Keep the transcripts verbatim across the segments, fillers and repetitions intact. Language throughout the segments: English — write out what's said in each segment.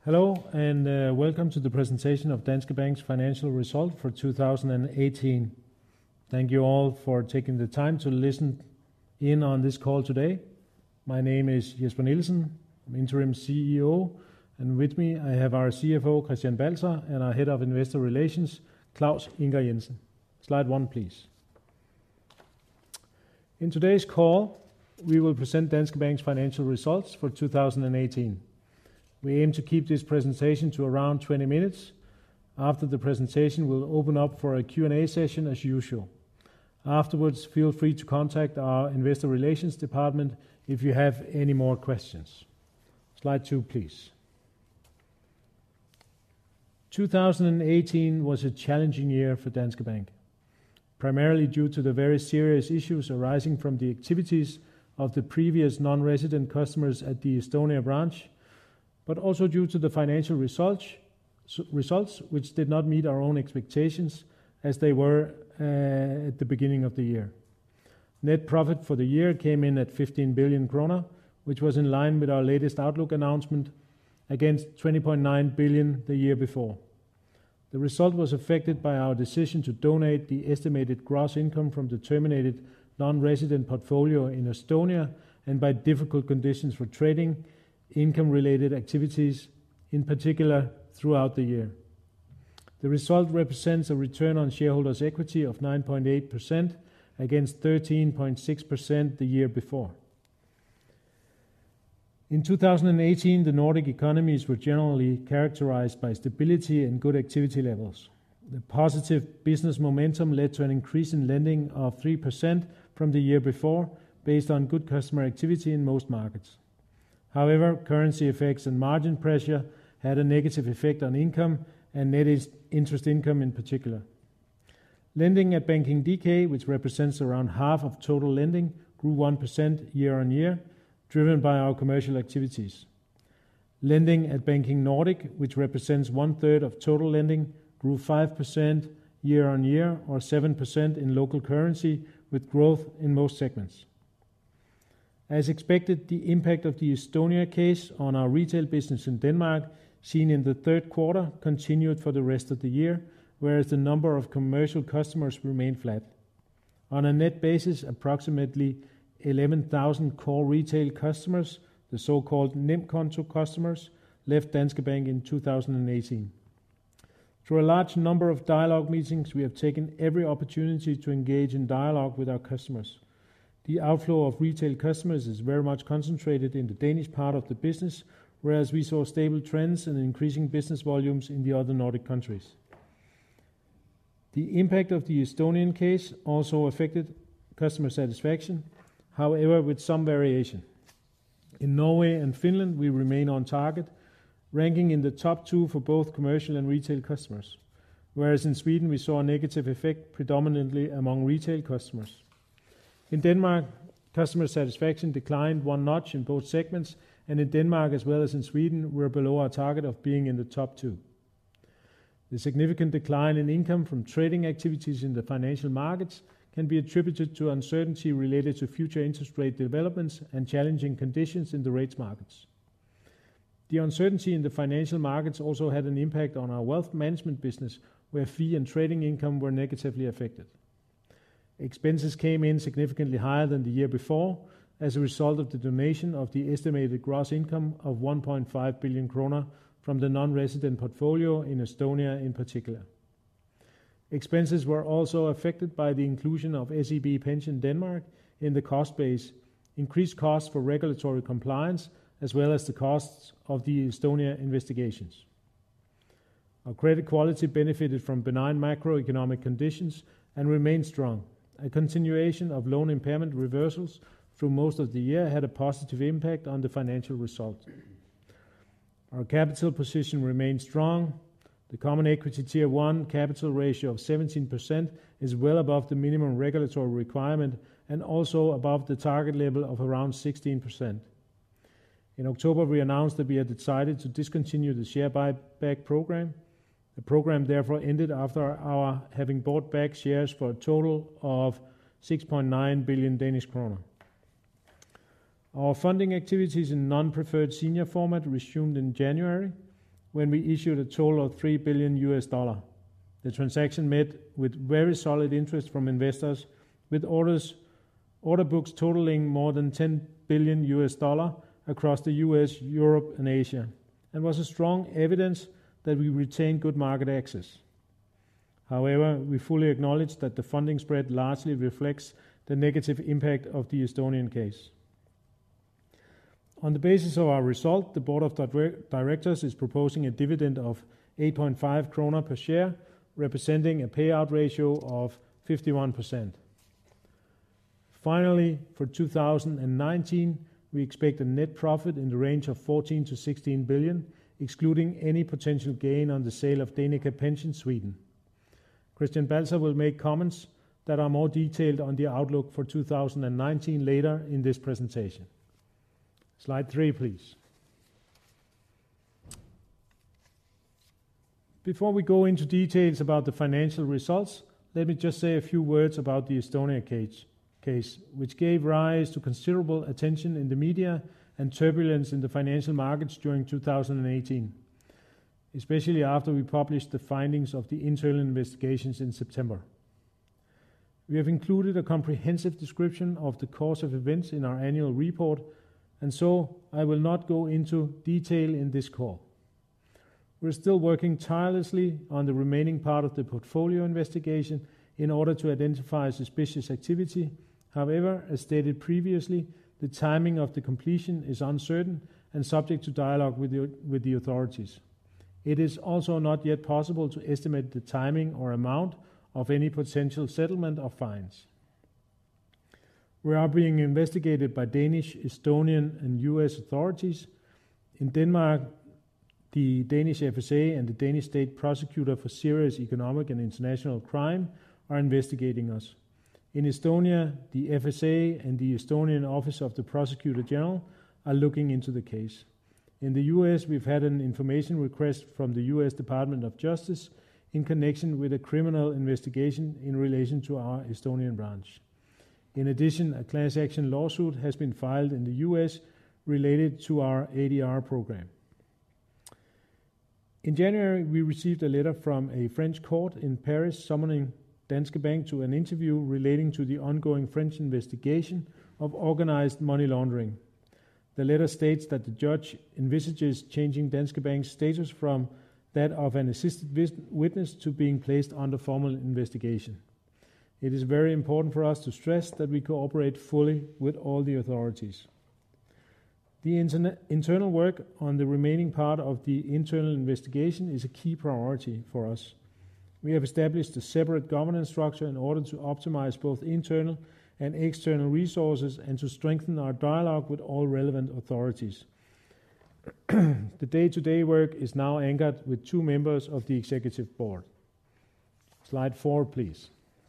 Hello, and uh, welcome to the presentation of Danske Bank's financial result for two thousand eighteen. Thank you all for taking the time to listen in on this call today. My name is Jesper Nielsen. I'm interim C E O, and with me I have our C F O, Christian Balzer, and our Head of Investor Relations, Claus Ingar Jensen. Slide one, please. In today's call, we will present Danske Bank's financial results for two thousand eighteen. We aim to keep this presentation to around twenty minutes. After the presentation, we'll open up for a Q and A session as usual. Afterwards, feel free to contact our Investor Relations department if you have any more questions. Slide two, please. two thousand eighteen was a challenging year for Danske Bank, primarily due to the very serious issues arising from the activities of the previous non-resident customers at the Estonia branch, but also due to the financial results, results which did not meet our own expectations as they were uh, at the beginning of the year. Net profit for the year came in at fifteen billion kroner, which was in line with our latest outlook announcement, against twenty point nine billion the year before. The result was affected by our decision to donate the estimated gross income from the terminated non-resident portfolio in Estonia and by difficult conditions for trading income-related activities, in particular throughout the year. The result represents a return on shareholders' equity of nine point eight percent against thirteen point six percent the year before. In two thousand eighteen, the Nordic economies were generally characterized by stability and good activity levels. The positive business momentum led to an increase in lending of three percent from the year before, based on good customer activity in most markets. However, currency effects and margin pressure had a negative effect on income and net interest income in particular. Lending at Banking D K, which represents around half of total lending, grew one percent year on year, driven by our commercial activities. Lending at Banking Nordic, which represents one third of total lending, grew five percent year on year or seven percent in local currency, with growth in most segments. As expected, the impact of the Estonia case on our retail business in Denmark, seen in the third quarter, continued for the rest of the year, whereas the number of commercial customers remained flat. On a net basis, approximately eleven thousand core retail customers, the so-called NemKonto customers, left Danske Bank in two thousand eighteen. Through a large number of dialogue meetings, we have taken every opportunity to engage in dialogue with our customers. The outflow of retail customers is very much concentrated in the Danish part of the business, whereas we saw stable trends and increasing business volumes in the other Nordic countries. The impact of the Estonian case also affected customer satisfaction, however with some variation. In Norway and Finland, we remain on target, ranking in the top two for both commercial and retail customers, whereas in Sweden we saw a negative effect predominantly among retail customers. In Denmark, customer satisfaction declined one notch in both segments, and in Denmark as well as in Sweden, we're below our target of being in the top two. The significant decline in income from trading activities in the financial markets can be attributed to uncertainty related to future interest rate developments and challenging conditions in the rates markets. The uncertainty in the financial markets also had an impact on our wealth management business, where fee and trading income were negatively affected. Expenses came in significantly higher than the year before as a result of the donation of the estimated gross income of one point five billion kroner from the non-resident portfolio in Estonia in particular. Expenses were also affected by the inclusion of S E B Pension Denmark in the cost base, increased costs for regulatory compliance, as well as the costs of the Estonia investigations. Our credit quality benefited from benign macroeconomic conditions and remained strong. A continuation of loan impairment reversals through most of the year had a positive impact on the financial result. Our capital position remained strong. The Common Equity Tier one capital ratio of seventeen percent is well above the minimum regulatory requirement and also above the target level of around sixteen percent. In October, we announced that we had decided to discontinue the share buyback program. The program therefore ended after our having bought back shares for a total of six point nine billion Danish kroner. Our funding activities in non-preferred senior format resumed in January. when we issued a total of three billion U S dollar. The transaction met with very solid interest from investors, with orders, order books totaling more than ten billion U S dollar across the U S, Europe, and Asia, and was a strong evidence that we retain good market access. However, we fully acknowledge that the funding spread largely reflects the negative impact of the Estonian case. On the basis of our result, the Board of Directors is proposing a dividend of eight point five kroner per share, representing a payout ratio of fifty-one percent. Finally, for two thousand nineteen, we expect a net profit in the range of fourteen to sixteen billion, excluding any potential gain on the sale of Danica Pension Sweden. Christian Balzer will make comments that are more detailed on the outlook for two thousand nineteen later in this presentation. Slide three, please. Before we go into details about the financial results, let me just say a few words about the Estonia case, case, which gave rise to considerable attention in the media and turbulence in the financial markets during two thousand eighteen, especially after we published the findings of the internal investigations in September. We have included a comprehensive description of the course of events in our annual report, and so I will not go into detail in this call. We're still working tirelessly on the remaining part of the portfolio investigation in order to identify suspicious activity. However, as stated previously, the timing of the completion is uncertain and subject to dialogue with the, with the authorities. It is also not yet possible to estimate the timing or amount of any potential settlement of fines. We are being investigated by Danish, Estonian, and U S authorities. In Denmark, the Danish F S A and the Danish State Prosecutor for Serious Economic and International Crime are investigating us. In Estonia, the F S A and the Estonian Office of the Prosecutor General are looking into the case. In the U S, we've had an information request from the U S Department of Justice in connection with a criminal investigation in relation to our Estonian branch. In addition, a class action lawsuit has been filed in the U S related to our A D R program. In January, we received a letter from a French court in Paris summoning Danske Bank to an interview relating to the ongoing French investigation of organized money laundering. The letter states that the judge envisages changing Danske Bank's status from that of an assisted witness to being placed under formal investigation. It is very important for us to stress that we cooperate fully with all the authorities. The interna- internal work on the remaining part of the internal investigation is a key priority for us. We have established a separate governance structure in order to optimize both internal and external resources and to strengthen our dialogue with all relevant authorities. The day-to-day work is now anchored with two members of the executive board. Slide four, please.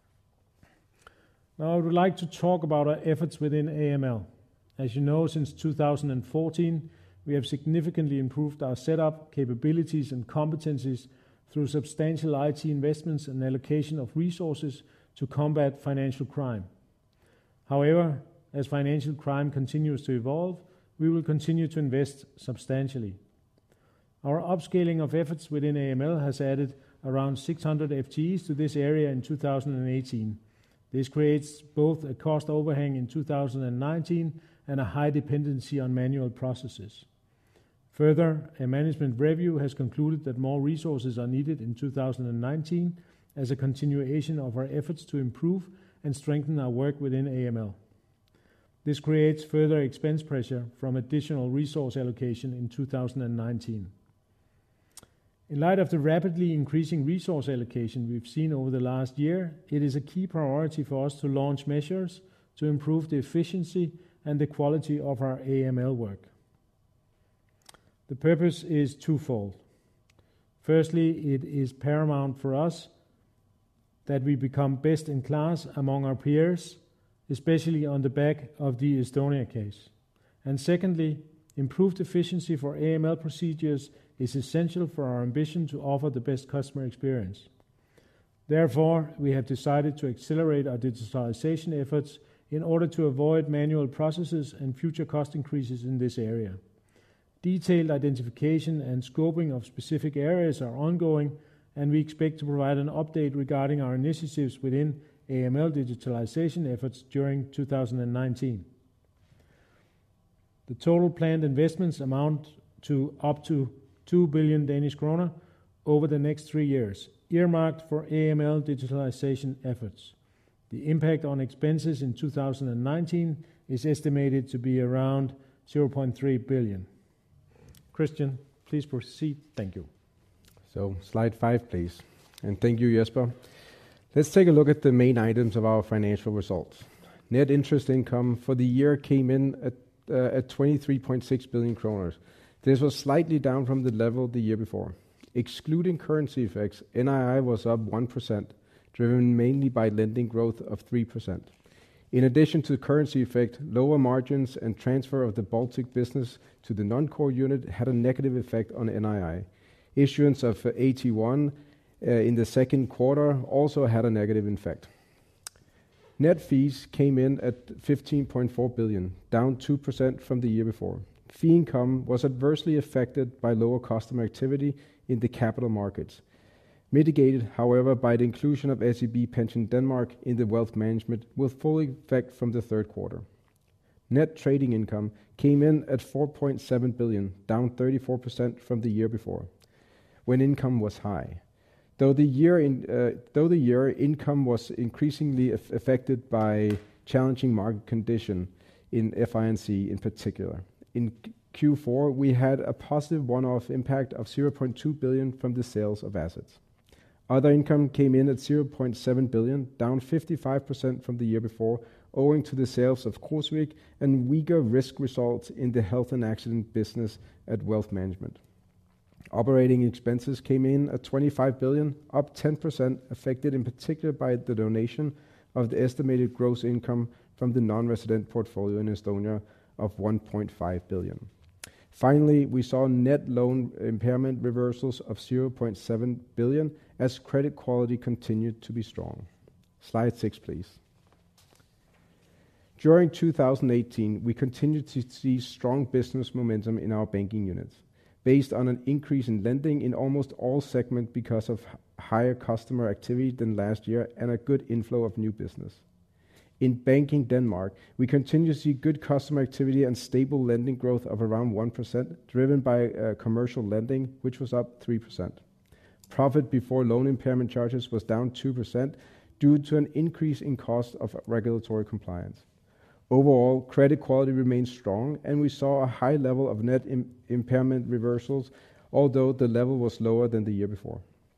Now I would like to talk about our efforts within A M L. As you know, since two thousand fourteen, we have significantly improved our setup, capabilities, and competencies through substantial I T investments and allocation of resources to combat financial crime. However, as financial crime continues to evolve, we will continue to invest substantially. Our upscaling of efforts within A M L has added around six hundred F T Es to this area in two thousand eighteen. This creates both a cost overhang in two thousand nineteen and a high dependency on manual processes. Further, a management review has concluded that more resources are needed in two thousand nineteen as a continuation of our efforts to improve and strengthen our work within A M L. This creates further expense pressure from additional resource allocation in two thousand nineteen. In light of the rapidly increasing resource allocation we've seen over the last year, it is a key priority for us to launch measures to improve the efficiency and the quality of our A M L work. The purpose is twofold. Firstly, it is paramount for us that we become best in class among our peers, especially on the back of the Estonia case. And secondly, improved efficiency for A M L procedures is essential for our ambition to offer the best customer experience. Therefore, we have decided to accelerate our digitalization efforts in order to avoid manual processes and future cost increases in this area. Detailed identification and scoping of specific areas are ongoing, and we expect to provide an update regarding our initiatives within A M L digitalization efforts during two thousand nineteen. The total planned investments amount to up to two billion Danish kroner over the next three years, earmarked for A M L digitalization efforts. The impact on expenses in two thousand nineteen is estimated to be around zero point three billion. Christian, please proceed. Thank you. So, slide five, please. And thank you, Jesper. Let's take a look at the main items of our financial results. Net interest income for the year came in at, uh, at twenty-three point six billion kroner. This was slightly down from the level the year before. Excluding currency effects, N I I was up one percent, driven mainly by lending growth of three percent. In addition to the currency effect, lower margins and transfer of the Baltic business to the non-core unit had a negative effect on N I I. Issuance of uh, A T one uh, in the second quarter also had a negative effect. Net fees came in at fifteen point four billion, down two percent from the year before. Fee income was adversely affected by lower customer activity in the capital markets, mitigated, however, by the inclusion of S E B Pension Denmark in the wealth management with full effect from the third quarter. Net trading income came in at four point seven billion, down thirty-four percent from the year before, when income was high. Though the year in, uh, though the year income was increasingly af- affected by challenging market condition in F I N C in particular. In Q four, we had a positive one-off impact of zero point two billion from the sales of assets. Other income came in at zero point seven billion, down fifty-five percent from the year before, owing to the sales of Croesvik and weaker risk results in the health and accident business at Wealth Management. Operating expenses came in at twenty-five billion, up ten percent, affected in particular by the donation of the estimated gross income from the non-resident portfolio in Estonia of one point five billion. Finally, we saw net loan impairment reversals of zero point seven billion as credit quality continued to be strong. Slide six, please. During two thousand eighteen, we continued to see strong business momentum in our banking units, based on an increase in lending in almost all segments because of higher customer activity than last year and a good inflow of new business. In Banking Denmark, we continue to see good customer activity and stable lending growth of around one percent, driven by uh, commercial lending, which was up three percent. Profit before loan impairment charges was down two percent due to an increase in cost of regulatory compliance. Overall, credit quality remains strong, and we saw a high level of net im- impairment reversals, although the level was lower than the year before.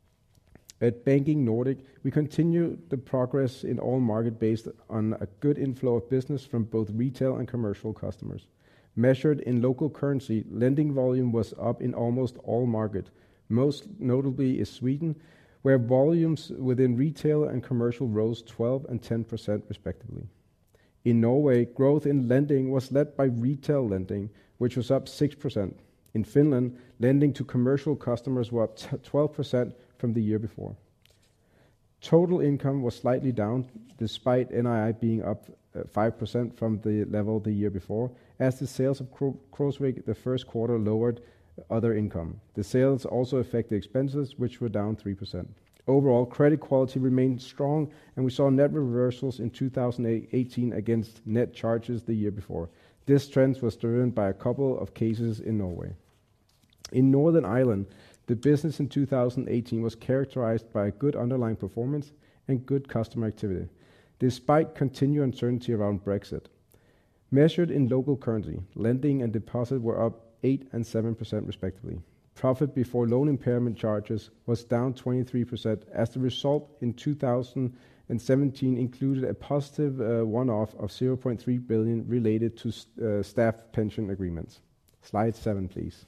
At Banking Nordic, we continue the progress in all markets based on a good inflow of business from both retail and commercial customers. Measured in local currency, lending volume was up in almost all markets. Most notably is Sweden, where volumes within retail and commercial rose twelve and ten percent respectively. In Norway, growth in lending was led by retail lending, which was up six percent. In Finland, lending to commercial customers was up t- twelve percent from the year before. Total income was slightly down, despite N I I being up uh, five percent from the level the year before, as the sales of Cro- Croesvik the first quarter lowered other income. The sales also affected expenses, which were down three percent. Overall, credit quality remained strong, and we saw net reversals in two thousand eighteen against net charges the year before. This trend was driven by a couple of cases in Norway. In Northern Ireland, the business in two thousand eighteen was characterized by good underlying performance and good customer activity, despite continued uncertainty around Brexit. Measured in local currency, lending and deposit were up eight and seven percent respectively. Profit before loan impairment charges was down twenty-three percent, as the result in two thousand seventeen included a positive uh, one-off of zero point three billion related to st- uh, staff pension agreements. Slide seven, please.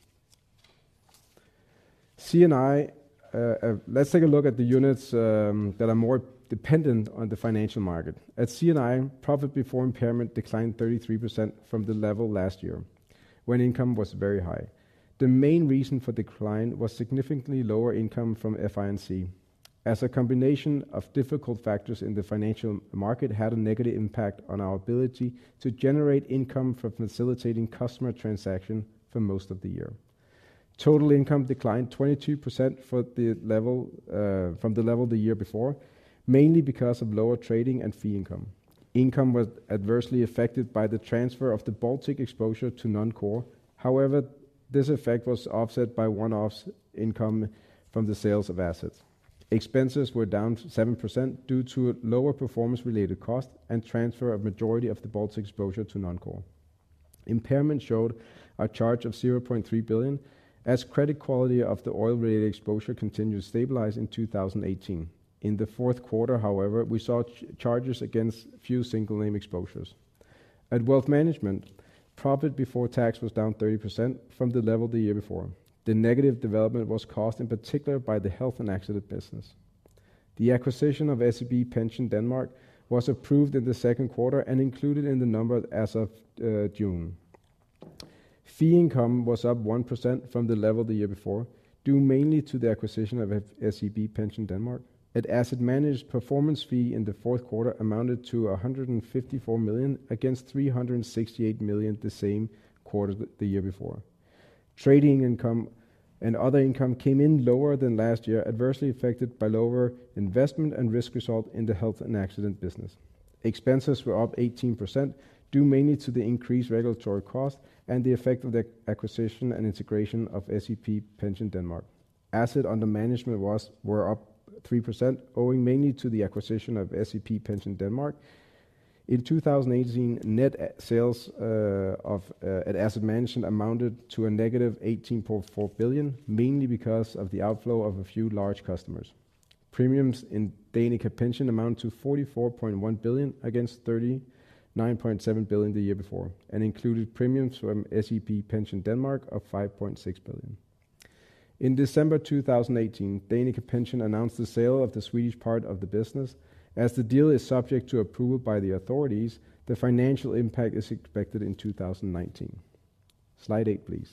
C and I, uh, uh, let's take a look at the units um, that are more dependent on the financial market. At C and I, profit before impairment declined thirty-three percent from the level last year, when income was very high. The main reason for decline was significantly lower income from F I N C, as a combination of difficult factors in the financial market had a negative impact on our ability to generate income from facilitating customer transaction for most of the year. Total income declined twenty-two percent for the level, uh, from the level the year before, mainly because of lower trading and fee income. Income was adversely affected by the transfer of the Baltic exposure to non-core. However, this effect was offset by one-offs income from the sales of assets. Expenses were down seven percent due to lower performance-related cost and transfer of majority of the Baltic exposure to non-core. Impairment showed a charge of zero point three billion, as credit quality of the oil-related exposure continued to stabilize in two thousand eighteen. In the fourth quarter, however, we saw ch- charges against few single-name exposures. At Wealth Management, profit before tax was down thirty percent from the level the year before. The negative development was caused in particular by the health and accident business. The acquisition of S E B Pension Denmark was approved in the second quarter and included in the number as of uh, June. Fee income was up one percent from the level the year before, due mainly to the acquisition of S E B Pension Denmark. At Asset Managed, performance fee in the fourth quarter amounted to one hundred fifty-four million against three hundred sixty-eight million the same quarter th- the year before. Trading income and other income came in lower than last year, adversely affected by lower investment and risk result in the health and accident business. Expenses were up eighteen percent, due mainly to the increased regulatory cost and the effect of the acquisition and integration of S E B Pension Denmark. Asset under management was were up three percent, owing mainly to the acquisition of S E B Pension Denmark. In two thousand eighteen, net sales uh, of uh, at asset management amounted to a negative eighteen point four billion, mainly because of the outflow of a few large customers. Premiums in Danica Pension amount to forty-four point one billion against thirty-nine point seven billion the year before, and included premiums from S E B Pension Denmark of five point six billion. In December two thousand eighteen, Danica Pension announced the sale of the Swedish part of the business. As the deal is subject to approval by the authorities, the financial impact is expected in two thousand nineteen. Slide eight, please.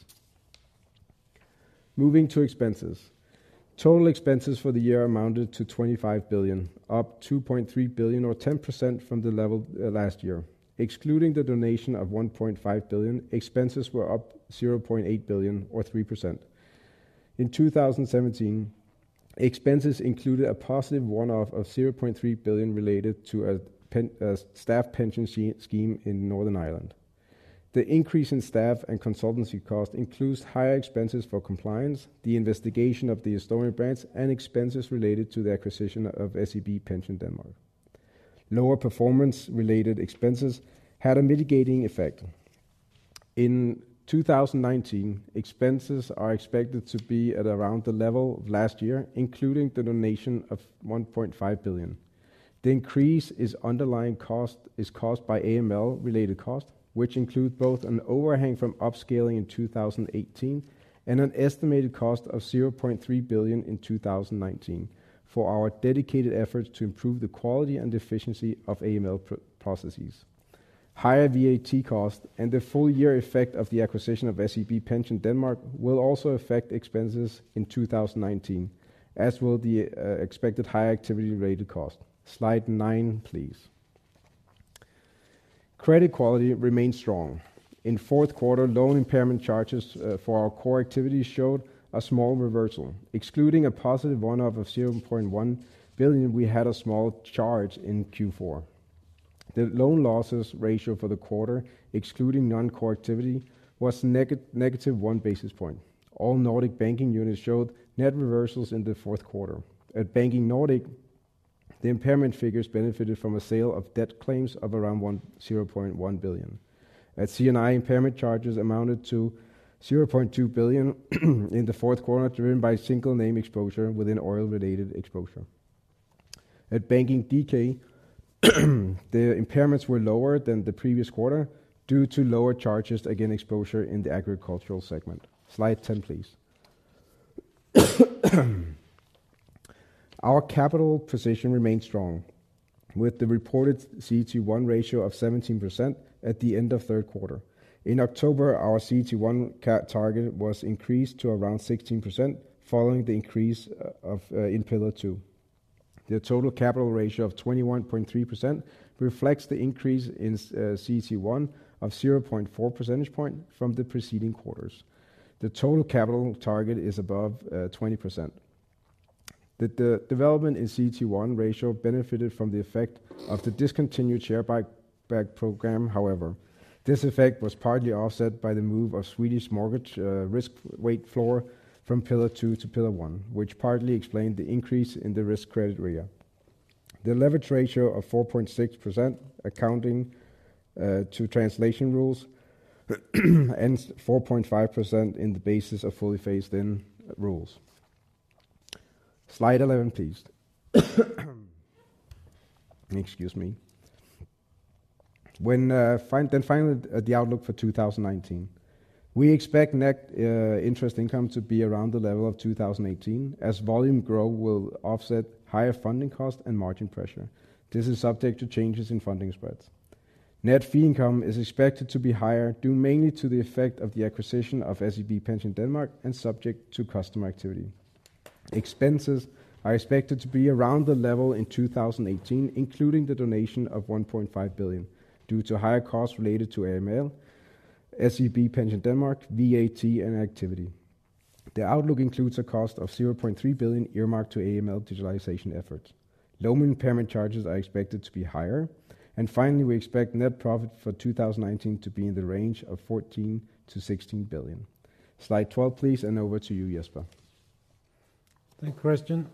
Moving to expenses. Total expenses for the year amounted to twenty-five billion, up two point three billion or ten percent from the level uh, last year. Excluding the donation of one point five billion, expenses were up zero point eight billion or three percent. In two thousand seventeen, expenses included a positive one-off of zero point three billion related to a, pen, a staff pension scheme in Northern Ireland. The increase in staff and consultancy cost includes higher expenses for compliance, the investigation of the Estonian branch, and expenses related to the acquisition of S E B Pension Denmark. Lower performance-related expenses had a mitigating effect. In two thousand nineteen, expenses are expected to be at around the level of last year, including the donation of one point five billion. The increase is underlying cost is caused by A M L-related cost, which include both an overhang from upscaling in two thousand eighteen and an estimated cost of zero point three billion in two thousand nineteen for our dedicated efforts to improve the quality and efficiency of A M L pr- processes. Higher V A T cost and the full year effect of the acquisition of S E B Pension Denmark will also affect expenses in two thousand nineteen, as will the uh, expected higher activity-related cost. Slide nine, please. Credit quality remains strong. In fourth quarter, loan impairment charges uh, for our core activities showed a small reversal. Excluding a positive one-off of zero point one billion, we had a small charge in Q four. The loan losses ratio for the quarter, excluding non-core activity, was neg- negative one basis point. All Nordic banking units showed net reversals in the fourth quarter. At Banking Nordic, the impairment figures benefited from a sale of debt claims of around zero point one billion. At C and I, impairment charges amounted to zero point two billion in the fourth quarter, driven by single name exposure within oil-related exposure. At Banking D K, the impairments were lower than the previous quarter due to lower charges against exposure in the agricultural segment. Slide ten, please. Our capital position remains strong, with the reported C E T one ratio of seventeen percent at the end of third quarter. In October, our C E T one ca- target was increased to around sixteen percent, following the increase uh, of uh, in Pillar two. The total capital ratio of twenty-one point three percent reflects the increase in uh, C E T one of zero point four percentage point from the preceding quarters. The total capital target is above uh, twenty percent. The, the development in C E T one ratio benefited from the effect of the discontinued share buyback program, however. This effect was partly offset by the move of Swedish mortgage uh, risk weight floor from Pillar two to Pillar one, which partly explained the increase in the risk credit R E A. The leverage ratio of four point six percent, accounting uh, to translation rules, and four point five percent in the basis of fully phased-in rules. Slide eleven, please. Excuse me. When uh, fin- then finally uh, the outlook for two thousand nineteen. We expect net uh, interest income to be around the level of two thousand eighteen, as volume growth will offset higher funding cost and margin pressure. This is subject to changes in funding spreads. Net fee income is expected to be higher, due mainly to the effect of the acquisition of S E B Pension Denmark and subject to customer activity. Expenses are expected to be around the level in two thousand eighteen, including the donation of one point five billion, due to higher costs related to A M L, S E B Pension Denmark, V A T, and activity. The outlook includes a cost of zero point three billion earmarked to A M L digitalization efforts. Loan impairment charges are expected to be higher. And finally, we expect net profit for two thousand nineteen to be in the range of fourteen to sixteen billion. Slide twelve, please, and over to you, Jesper. Thank you, Christian.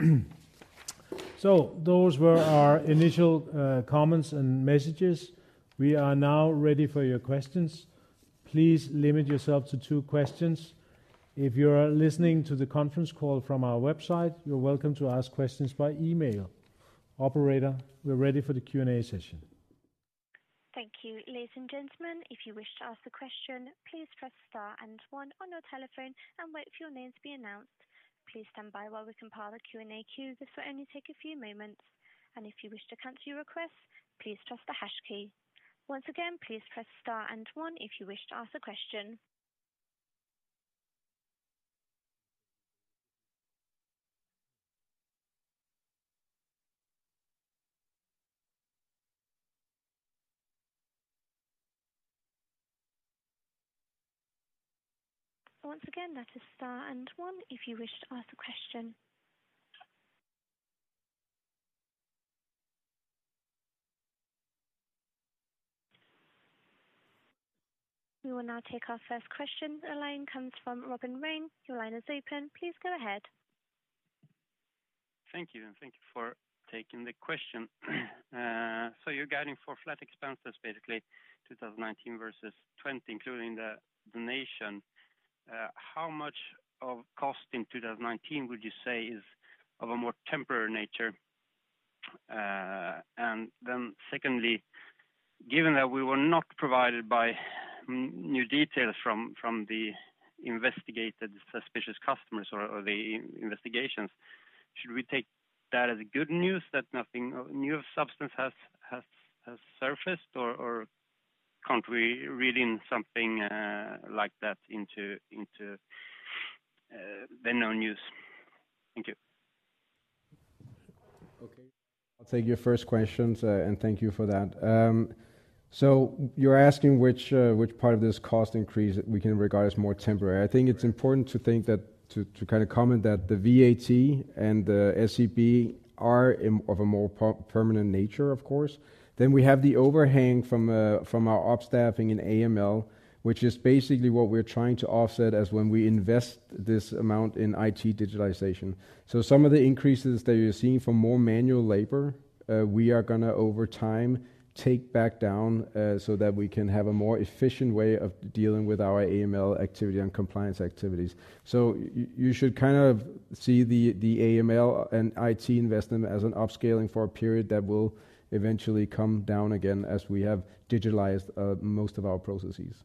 So those were our initial uh, comments and messages. We are now ready for your questions. Please limit yourself to two questions. If you're listening to the conference call from our website, you're welcome to ask questions by email. Operator, we're ready for the Q and A session. Thank you. Ladies and gentlemen, if you wish to ask a question, please press star and one on your telephone and wait for your name to be announced. Please stand by while we compile the Q and A queue. This will only take a few moments. And if you wish to cancel your request, please press the hash key. Once again, please press star and one if you wish to ask a question. Once again, that is star and one if you wish to ask a question. We will now take our first question. The line comes from Robin Rane. Your line is open. Please go ahead. Thank you, and thank you for taking the question. uh, so you're guiding for flat expenses, basically, twenty nineteen versus twenty, including the donation. Uh, how much of cost in two thousand nineteen would you say is of a more temporary nature? Uh, and then secondly, given that we were not provided by new details from, from the investigated suspicious customers or, or the investigations, should we take that as good news that nothing new of substance has, has, has surfaced, or, or can't we read in something uh, like that into into uh, the known news? Thank you. Okay, I'll take your first questions, uh, and thank you for that. Um, so you're asking which uh, which part of this cost increase we can regard as more temporary. I think it's important to think that to, to kind of comment that the V A T and the S E B are in, of a more per- permanent nature, of course. Then we have the overhang from uh, from our upstaffing in A M L, which is basically what we're trying to offset as when we invest this amount in I T digitalization. So some of the increases that you're seeing from more manual labor, uh, we are going to over time take back down uh, so that we can have a more efficient way of dealing with our A M L activity and compliance activities. So y- you should kind of see the, the A M L and I T investment as an upscaling for a period that will eventually come down again as we have digitalized uh, most of our processes.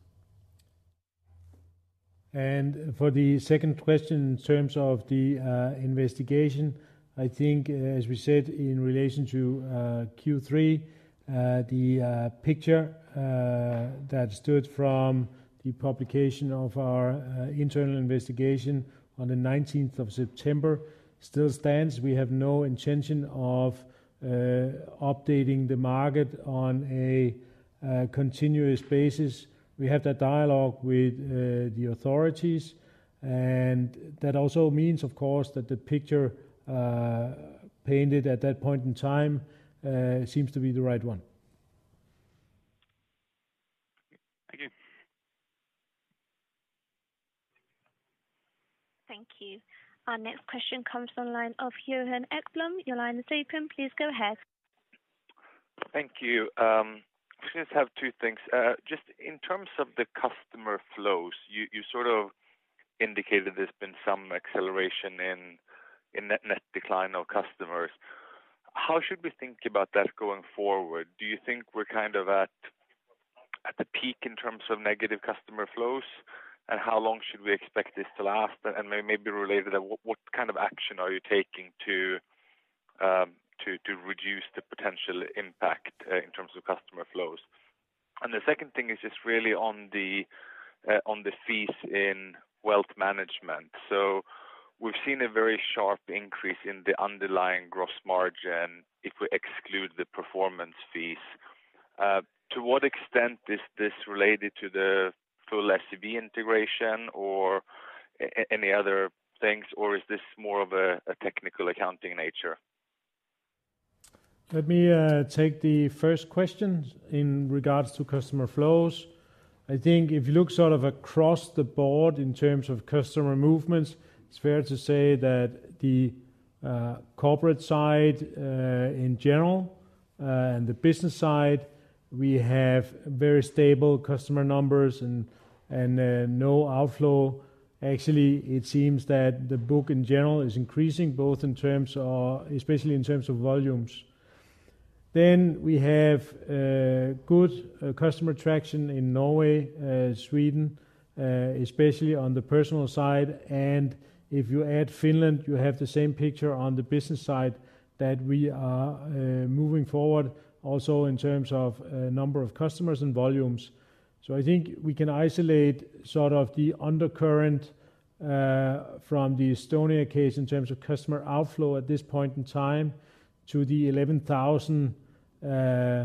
And for the second question, in terms of the uh, investigation, I think, uh, as we said, in relation to uh, Q three, uh, the uh, picture uh, that stood from the publication of our uh, internal investigation on the nineteenth of September still stands. We have no intention of Uh, updating the market on a uh, continuous basis. We have that dialogue with uh, the authorities, and that also means, of course, that the picture uh, painted at that point in time uh, seems to be the right one. Thank you. Thank you. Our next question comes from the line of Johan Ekblom. Your line is open. Please go ahead. Thank you. Um, I just have two things. Uh, just in terms of the customer flows, you, you sort of indicated there's been some acceleration in in net, net decline of customers. How should we think about that going forward? Do you think we're kind of at at the peak in terms of negative customer flows? And how long should we expect this to last? And maybe related, what, what kind of action are you taking to um, to to reduce the potential impact uh, in terms of customer flows? And the second thing is just really on the uh, on the fees in wealth management. So we've seen a very sharp increase in the underlying gross margin if we exclude the performance fees. Uh, to what extent is this related to the full S E B integration or a- any other things, or is this more of a, a technical accounting nature? Let me uh, take the first question in regards to customer flows. I think if you look sort of across the board in terms of customer movements, it's fair to say that the uh, corporate side uh, in general uh, and the business side, we have very stable customer numbers and and uh, no outflow. Actually, it seems that the book in general is increasing, both in terms of, especially in terms of volumes. Then we have uh, good uh, customer traction in Norway, uh, Sweden, uh, especially on the personal side. And if you add Finland, you have the same picture on the business side, that we are uh, moving forward also in terms of uh, number of customers and volumes. So I think we can isolate sort of the undercurrent uh, from the Estonia case in terms of customer outflow at this point in time to the eleven thousand uh, uh,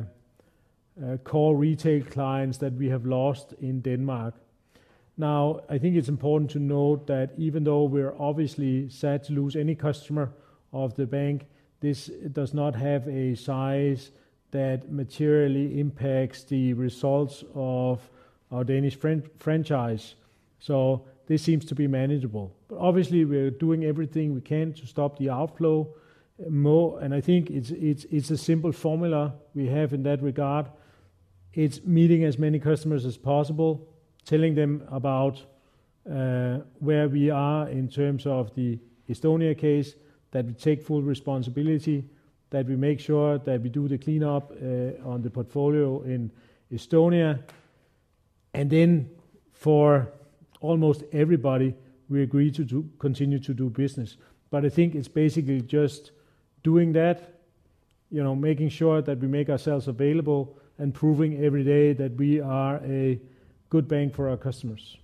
core retail clients that we have lost in Denmark. Now, I think it's important to note that even though we're obviously sad to lose any customer of the bank, this does not have a size that materially impacts the results of our Danish fran- franchise. So this seems to be manageable. But obviously, we're doing everything we can to stop the outflow more. And I think it's it's it's a simple formula we have in that regard. It's meeting as many customers as possible, telling them about uh, where we are in terms of the Estonia case, that we take full responsibility, that we make sure that we do the cleanup uh, on the portfolio in Estonia. And then for almost everybody, we agree to do, continue to do business. But I think it's basically just doing that, you know, making sure that we make ourselves available and proving every day that we are a good bank for our customers.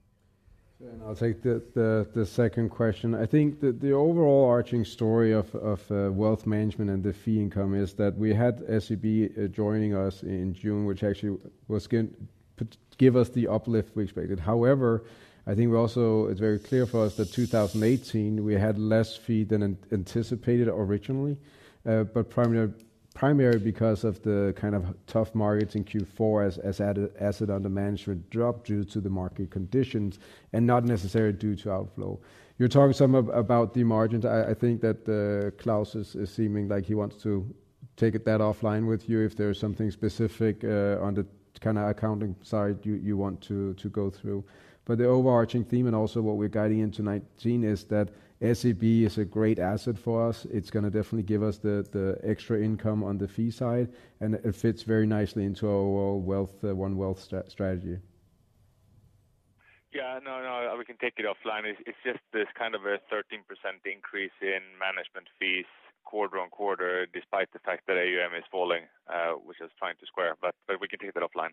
And I'll take the, the, the second question. I think that the overall arching story of, of uh, wealth management and the fee income is that we had S E B uh, joining us in June, which actually was going to give us the uplift we expected. However, I think we also, it's very clear for us that two thousand eighteen we had less fee than an- anticipated originally, uh, but primarily Primarily because of the kind of tough markets in Q four as, as added, asset under management dropped due to the market conditions and not necessarily due to outflow. You're talking some ab- about the margins. I, I think that uh, Klaus is, is seeming like he wants to take it that offline with you if there's something specific uh, on the kind of accounting side you, you want to, to go through. But the overarching theme and also what we're guiding into nineteen is that S E B is a great asset for us. It's going to definitely give us the, the extra income on the fee side, and it fits very nicely into our overall wealth, uh, One Wealth st- strategy. Yeah, no, no, we can take it offline. It's, it's just this kind of a thirteen percent increase in management fees quarter on quarter, despite the fact that A U M is falling, uh, which is trying to square. But but we can take that offline.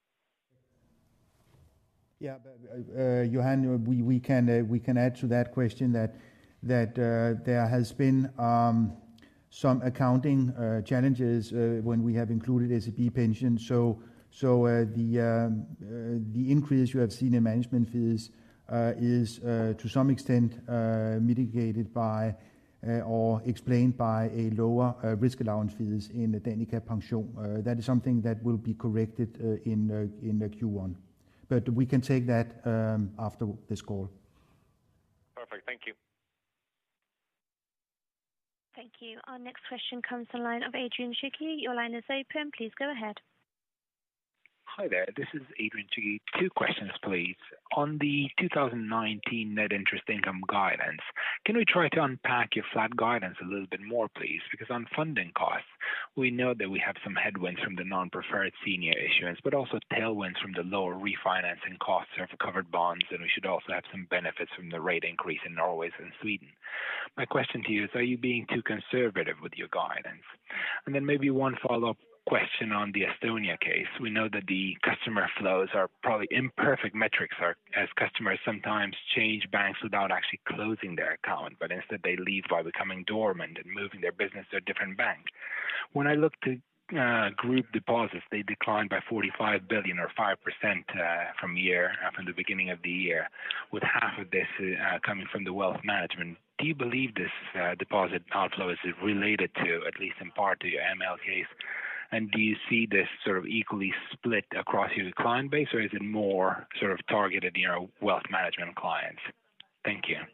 Yeah, uh, Johan, we we can uh, we can add to that question that that uh, there has been um, some accounting uh, challenges uh, when we have included S E B pension. So So uh, the um, uh, the increase you have seen in management fees uh, is uh, to some extent uh, mitigated by uh, or explained by a lower uh, risk allowance fees in Danica Pension. Uh, that is something that will be corrected uh, in uh, in uh, Q one, but we can take that um, after this call. Perfect. Thank you. Thank you. Our next question comes from the line of Adrian Chiki. Your line is open. Please go ahead. Hi there, this is Adrian Chigi. Two questions, please. On the two thousand nineteen net interest income guidance, can we try to unpack your flat guidance a little bit more, please? Because on funding costs, we know that we have some headwinds from the non-preferred senior issuance, but also tailwinds from the lower refinancing costs of covered bonds, and we should also have some benefits from the rate increase in Norway and Sweden. My question to you is, are you being too conservative with your guidance? And then maybe one follow-up question on the Estonia case. We know that the customer flows are probably imperfect metrics, are, as customers sometimes change banks without actually closing their account, but instead they leave by becoming dormant and moving their business to a different bank. When I look to uh, group deposits, they declined by forty-five billion or five percent uh, from year uh, from the beginning of the year, with half of this uh, coming from the wealth management. Do you believe this uh, deposit outflow is related to, at least in part, to your M L case? And do you see this sort of equally split across your client base, or is it more sort of targeted, you know, wealth management clients? Thank you.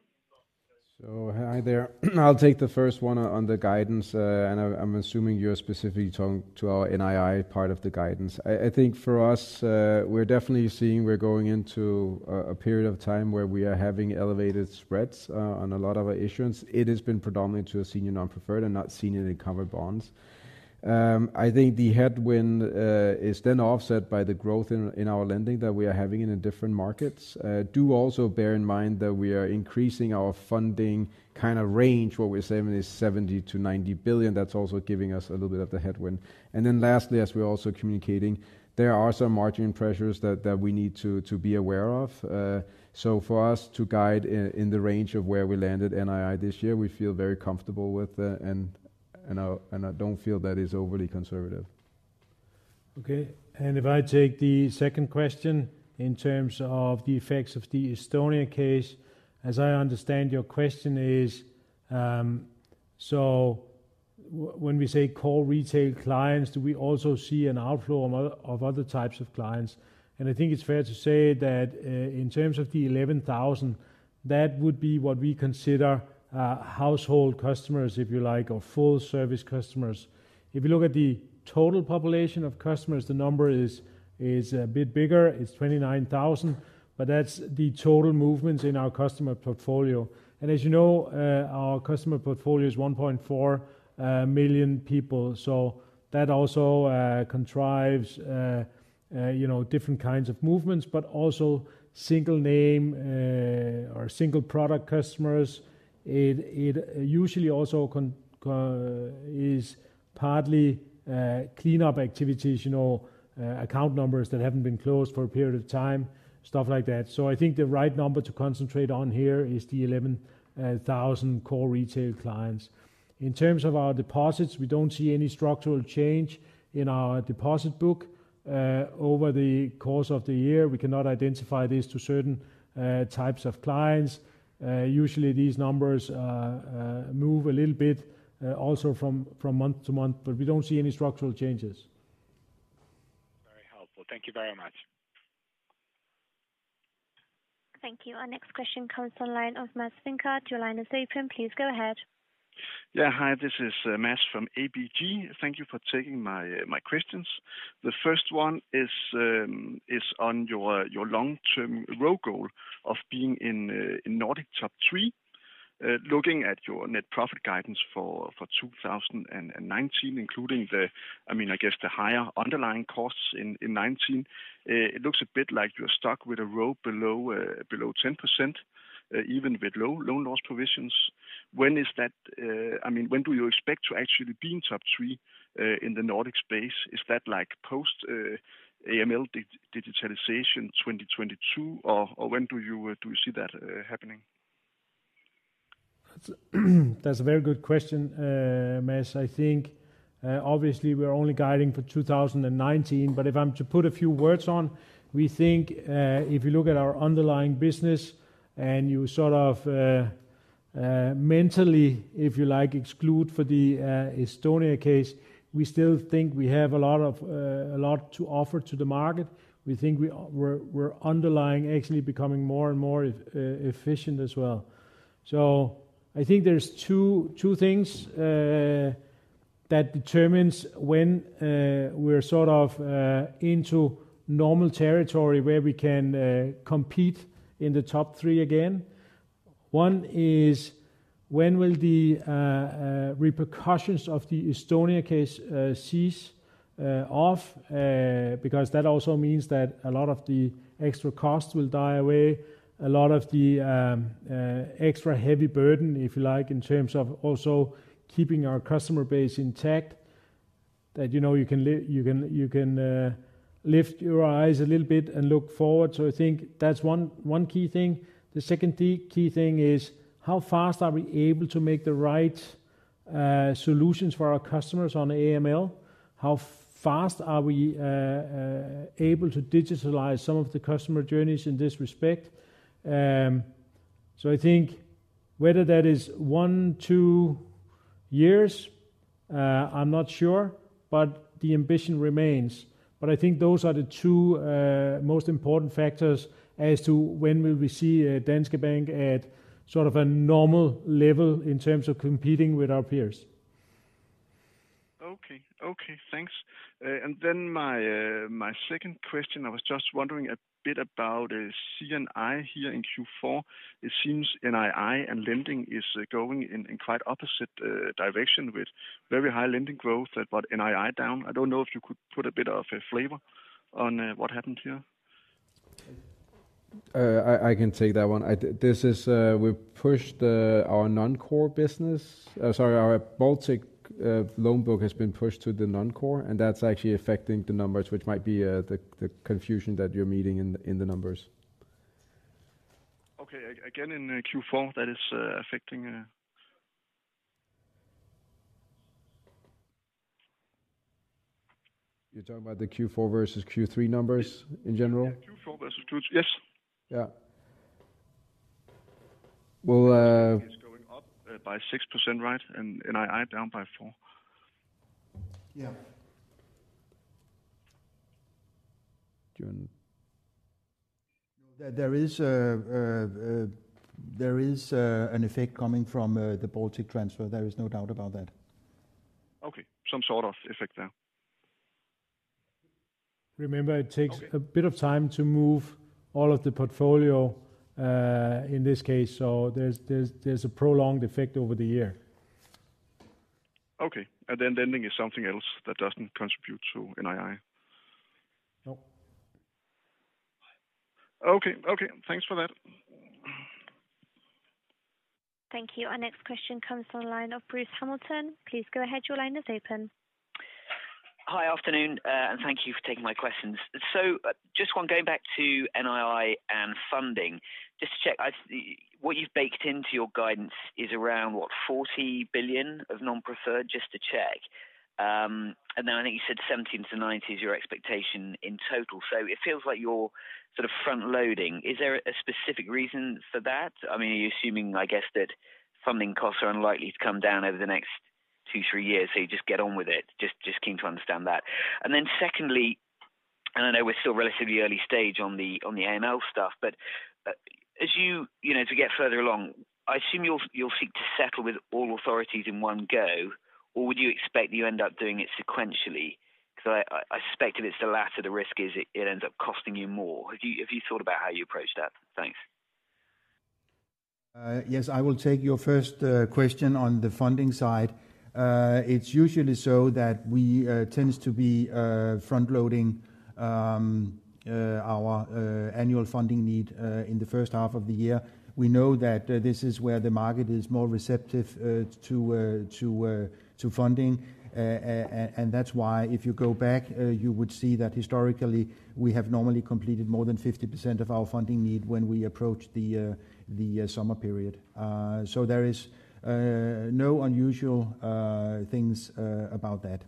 So hi there. I'll take the first one on the guidance, uh, and I, I'm assuming you're specifically talking to our N I I part of the guidance. I, I think for us, uh, we're definitely seeing we're going into a, a period of time where we are having elevated spreads uh, on a lot of our issuance. It has been predominantly to a senior non-preferred and not senior covered bonds. Um, I think the headwind uh, is then offset by the growth in, in our lending that we are having in the different markets. Uh, do also bear in mind that we are increasing our funding kind of range. What we're saying is seventy to ninety billion. That's also giving us a little bit of the headwind. And then lastly, as we're also communicating, there are some margin pressures that, that we need to, to be aware of. Uh, so for us to guide in, in the range of where we landed N I I this year, we feel very comfortable with uh, and And I, and I don't feel that is overly conservative. Okay, and if I take the second question in terms of the effects of the Estonia case, as I understand your question is, um, so w- when we say core retail clients, do we also see an outflow of other, of other types of clients? And I think it's fair to say that uh, in terms of the eleven thousand, that would be what we consider Uh, household customers, if you like, or full service customers. If you look at the total population of customers, the number is is a bit bigger. It's twenty-nine thousand, but that's the total movements in our customer portfolio. And as you know, uh, our customer portfolio is one point four uh, million people, so that also uh, contrives, uh, uh, you know, different kinds of movements, but also single name uh, or single product customers. It it usually also con, con, is partly uh, cleanup activities, you know, uh, account numbers that haven't been closed for a period of time, stuff like that. So I think the right number to concentrate on here is the eleven thousand core retail clients. In terms of our deposits, we don't see any structural change in our deposit book uh, over the course of the year. We cannot identify this to certain uh, types of clients. Uh, usually these numbers uh, uh, move a little bit uh, also from, from month to month, but we don't see any structural changes. Very helpful. Thank you very much. Thank you. Our next question comes on line of Mads Vinkart. Your line is open. Please go ahead. Yeah, hi, this is uh, Mads from A B G. Thank you for taking my uh, my questions. The first one is um, is on your your long-term row goal of being in uh, in Nordic top three. Uh, looking at your net profit guidance for for two thousand nineteen, including the, I mean, I guess the higher underlying costs in in nineteen, uh, it looks a bit like you're stuck with a row below uh, below ten percent. Uh, even with low loan loss provisions. When is that, uh, I mean, when do you expect to actually be in top three uh, in the Nordic space? Is that like post uh, A M L dig- digitalization twenty twenty-two, or, or when do you uh, do you see that uh, happening? That's a, that's a very good question, uh, Mads. I think Uh, obviously, we're only guiding for two thousand nineteen, but if I'm to put a few words on, we think uh, if you look at our underlying business and you sort of uh, uh, mentally, if you like, exclude for the uh, Estonia case, we still think we have a lot of uh, a lot to offer to the market. We think we, we're, we're underlying actually becoming more and more e- uh, efficient as well. So I think there's two two things uh, that determines when uh, we're sort of uh, into normal territory where we can uh, compete in the top three again. One is when will the uh, uh, repercussions of the Estonia case uh, cease uh, off, uh, because that also means that a lot of the extra costs will die away, a lot of the um, uh, extra heavy burden, if you like, in terms of also keeping our customer base intact, that you know you can li- you can you can uh, lift your eyes a little bit and look forward. So I think that's one one key thing. The second key thing is how fast are we able to make the right uh, solutions for our customers on A M L? How fast are we uh, uh, able to digitalize some of the customer journeys in this respect? Um, so I think whether that is one, two years, uh, I'm not sure, but the ambition remains. But I think those are the two uh, most important factors as to when will we see uh, Danske Bank at sort of a normal level in terms of competing with our peers. Okay, okay, thanks. Uh, and then my uh, my second question, I was just wondering a bit about uh, C and I here in Q four. It seems N I I and lending is uh, going in, in quite opposite uh, direction with very high lending growth, but N I I down. I don't know if you could put a bit of a flavor on uh, what happened here. Uh, I, I can take that one. I, this is uh, we pushed uh, our non-core business. Uh, sorry, our Baltic uh, loan book has been pushed to the non-core, and that's actually affecting the numbers, which might be uh, the the confusion that you're meeting in the, in the numbers. Okay, again in uh, Q four, that is uh, affecting. Uh... You're talking about the Q four versus Q three numbers in general? Yeah, Q four versus Q three, yes. Yeah. Well, uh, it's going up uh, by six percent, right? And N I I down by four. Yeah. June. There is uh, uh, uh, there is uh, an effect coming from uh, the Baltic transfer. There is no doubt about that. Okay, some sort of effect there. Remember, it takes okay. a bit of time to move all of the portfolio uh, in this case, so there's there's there's a prolonged effect over the year. Okay, and then lending is something else that doesn't contribute to N I I. No. Okay, okay, thanks for that. Thank you. Our next question comes from the line of Bruce Hamilton. Please go ahead. Your line is open. Hi, afternoon, uh, and thank you for taking my questions. So, uh, just one going back to N I I and funding. Just to check, I, what you've baked into your guidance is around what forty billion of non-preferred. Just to check, um, and then I think you said seventeen to ninety is your expectation in total. So it feels like you're sort of front-loading. Is there a specific reason for that? I mean, are you assuming, I guess, that funding costs are unlikely to come down over the next two, three years, so you just get on with it? Just just keen to understand that. And then secondly, and I know we're still relatively early stage on the on the A M L stuff, but uh, as you you know, to get further along, I assume you'll you'll seek to settle with all authorities in one go, or would you expect that you end up doing it sequentially? Because I, I, I suspect if it's the latter, the risk is it, it ends up costing you more. Have you have you thought about how you approach that? Thanks. Uh, yes, I will take your first uh, question on the funding side. Uh, it's usually so that we uh, tends to be uh, front-loading um, uh, our uh, annual funding need uh, in the first half of the year. We know that uh, this is where the market is more receptive uh, to uh, to uh, to funding, uh, and, and that's why if you go back, uh, you would see that historically we have normally completed more than fifty percent of our funding need when we approach the uh, the uh, summer period. Uh, so there is no unusual things about that.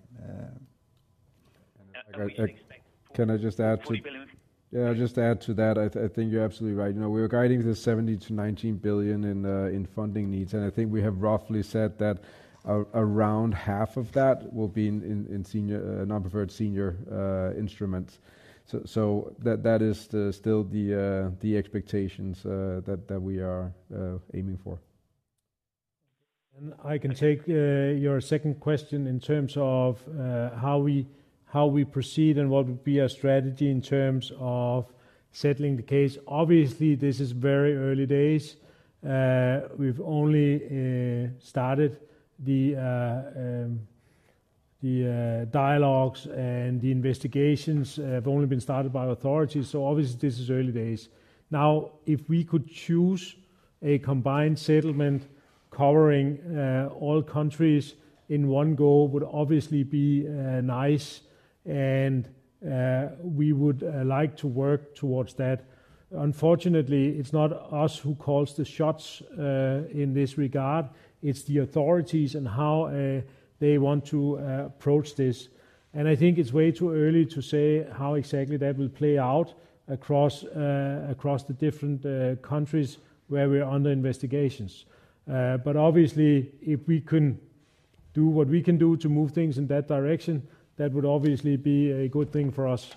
Uh, Can I just add to? Yeah, I'll just add to that. I, th- I think you're absolutely right. You know, we were guiding to seventy to nineteen billion in uh, in funding needs, and I think we have roughly said that uh, around half of that will be in in, in senior uh, non-preferred senior uh, instruments. So so that that is the, still the uh, the expectations uh, that that we are uh, aiming for. And I can take uh, your second question in terms of uh, how we. how we proceed and what would be our strategy in terms of settling the case. Obviously, this is very early days. Uh, we've only uh, started the uh, um, the uh, dialogues and the investigations have only been started by authorities, so obviously this is early days. Now, if we could choose a combined settlement covering uh, all countries in one go, would obviously be uh, nice. And uh, we would uh, like to work towards that. Unfortunately, it's not us who calls the shots uh, in this regard. It's the authorities and how uh, they want to uh, approach this. And I think it's way too early to say how exactly that will play out across uh, across the different uh, countries where we're under investigations. Uh, but obviously, if we can do what we can do to move things in that direction, that would obviously be a good thing for us.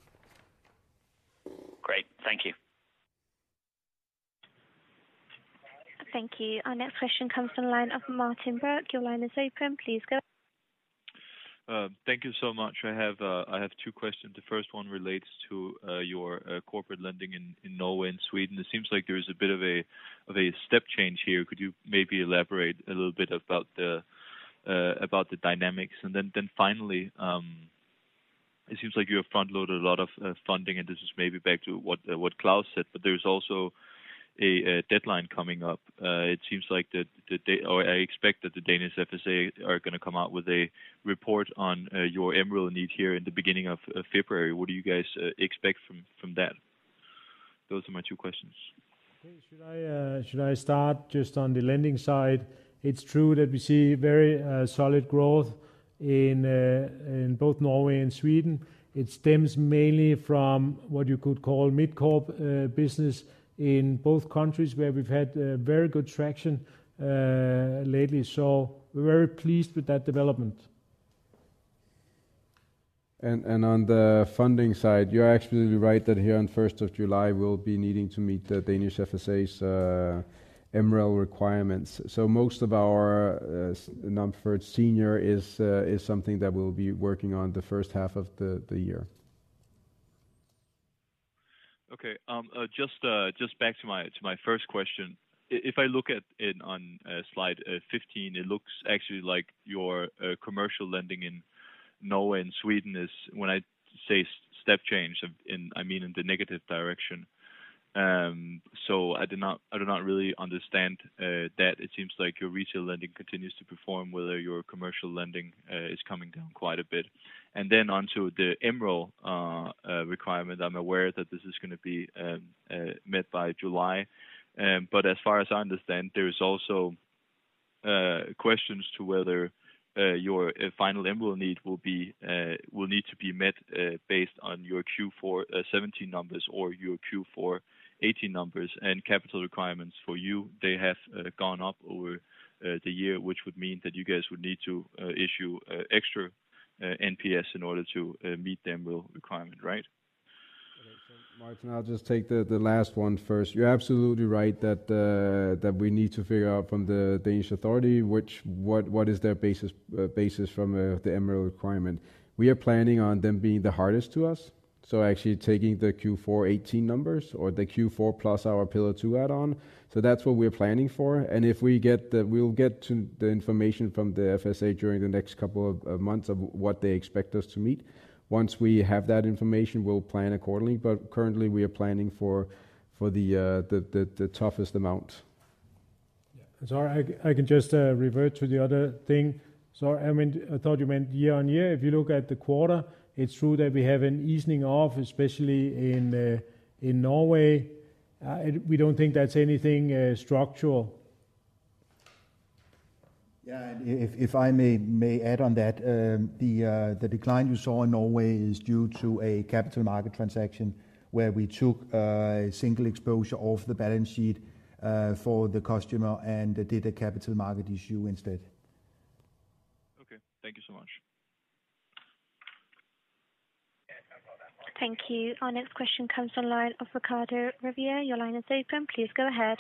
Great, thank you. Thank you. Our next question comes from the line of Martin Burke. Your line is open. Please go. Uh, thank you so much. I have uh, I have two questions. The first one relates to uh, your uh, corporate lending in, in Norway and Sweden. It seems like there is a bit of a of a step change here. Could you maybe elaborate a little bit about the uh, about the dynamics? And then then finally, um, it seems like you have front loaded a lot of uh, funding, and this is maybe back to what uh, what Klaus said. But there's also a, a deadline coming up. Uh, it seems like the, the da- or I expect that the Danish F S A are going to come out with a report on uh, your M R E L need here in the beginning of uh, February. What do you guys uh, expect from, from that? Those are my two questions. Okay, should I uh, should I start just on the lending side? It's true that we see very uh, solid growth in uh, in both Norway and Sweden. It stems mainly from what you could call mid-corp uh, business in both countries, where we've had uh, very good traction uh, lately. So we're very pleased with that development. And and on the funding side, you're absolutely right that here on first of July we'll be needing to meet the Danish F S A's uh, M R E L requirements. So most of our uh, non-preferred senior is uh, is something that we'll be working on the first half of the, the year. Okay. Um, uh, just uh, just back to my to my first question. If I look at it on uh, slide uh, fifteen, it looks actually like your uh, commercial lending in Norway and Sweden is, when I say step change, in I mean in the negative direction. Um, so I do not I do not really understand uh, that. It seems like your retail lending continues to perform, whether your commercial lending uh, is coming down quite a bit. And then onto the M R E L uh, uh, requirement, I'm aware that this is going to be um, uh, met by July. Um, but as far as I understand, there is also uh, questions to whether uh, your uh, final M R E L need will be uh, will need to be met uh, based on your Q four seventeen numbers or your Q four eighteen numbers. And capital requirements for you, they have uh, gone up over uh, the year, which would mean that you guys would need to uh, issue uh, extra Uh, N P S in order to uh, meet the M R E L requirement, right? Okay, so Martin, I'll just take the, the last one first. You're absolutely right that uh, that we need to figure out from the Danish authority which what what is their basis uh, basis from uh, the M R E L requirement. We are planning on them being the hardest to us. So actually taking the Q four eighteen numbers or the Q four plus our Pillar two add-on. So that's what we're planning for. And if we get the, we'll get to the information from the F S A during the next couple of uh, months of what they expect us to meet. Once we have that information, we'll plan accordingly. But currently we are planning for for the uh, the, the, the toughest amount. Yeah. Sorry, I, I can just uh, revert to the other thing. Sorry, I mean, I thought you meant year on year. If you look at the quarter, it's true that we have an easing off, especially in uh, in Norway. Uh, it, we don't think that's anything uh, structural. Yeah, and if, if I may, may add on that, um, the, uh, the decline you saw in Norway is due to a capital market transaction where we took uh, a single exposure off the balance sheet uh, for the customer and uh, did a capital market issue instead. Okay, thank you so much. Thank you. Our next question comes on line of Ricardo Riviere. Your line is open. Please go ahead.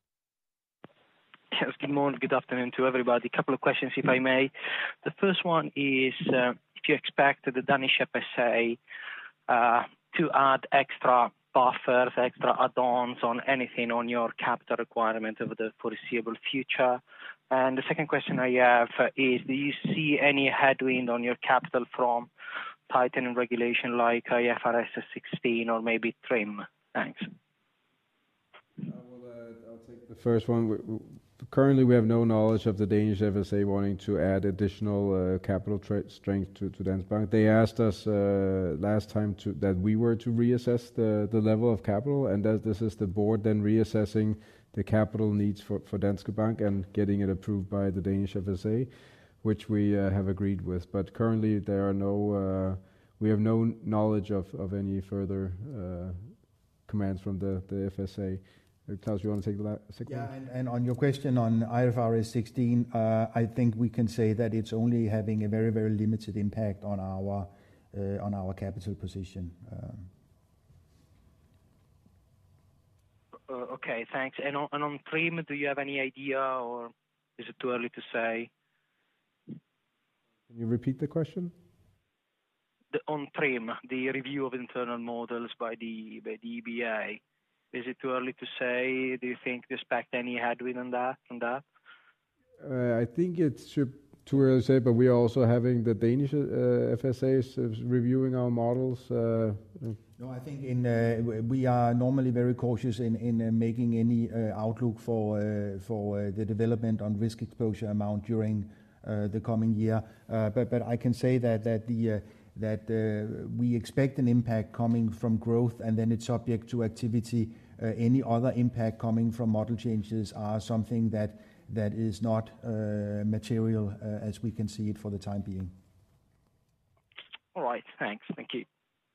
Yes, good morning, good afternoon to everybody. A couple of questions, if I may. The first one is uh, if you expect the Danish F S A uh, to add extra buffers, extra add-ons on anything on your capital requirement over the foreseeable future. And the second question I have is, do you see any headwind on your capital from tightening regulation like I F R S sixteen or maybe TRIM? Thanks. I will, uh, I'll take the first one. We, we, currently, we have no knowledge of the Danish F S A wanting to add additional uh, capital tra- strength to, to Danske Bank. They asked us uh, last time to, that we were to reassess the, the level of capital, and that this is the board then reassessing the capital needs for, for Danske Bank and getting it approved by the Danish F S A, which we uh, have agreed with. But currently, there are no, uh, we have no knowledge of, of any further uh, commands from the, the F S A. Klaus, you want to take the la- second yeah, one? and, and on your question on I F R S sixteen, uh, I think we can say that it's only having a very, very limited impact on our uh, on our capital position. Um. Uh, okay, thanks. And on, and on TRIM, do you have any idea, or is it too early to say? Can you repeat the question? The, on TRIM, the review of internal models by the by the E B A. Is it too early to say? Do you think you expect any headwind on that? On that? Uh, I think it's too early to say, but we are also having the Danish uh, F S As uh, reviewing our models. Uh, no, I think in uh, we are normally very cautious in in uh, making any uh, outlook for uh, for uh, the development on risk exposure amount during uh, the coming year. Uh, but but I can say that that the uh, that uh, we expect an impact coming from growth, and then it's subject to activity. Uh, any other impact coming from model changes are something that that is not uh, material uh, as we can see it for the time being. All right, thanks. Thank you.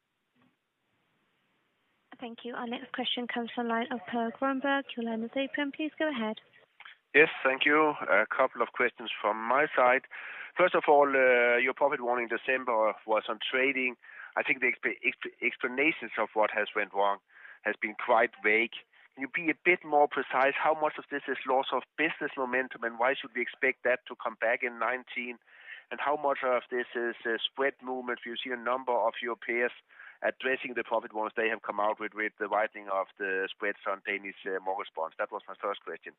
Thank you. Our next question comes from the line of Per Grönberg. Your line is open. Please go ahead. Yes, thank you. A couple of questions from my side. First of all, uh, your profit warning in December was on trading. I think the exp- exp- explanations of what has went wrong has been quite vague. Can you be a bit more precise? How much of this is loss of business momentum, and why should we expect that to come back in nineteen? And how much of this is uh, spread movement? You see a number of your peers addressing the profit warnings they have come out with, with the widening of the spreads on Danish uh, mortgage bonds. That was my first question.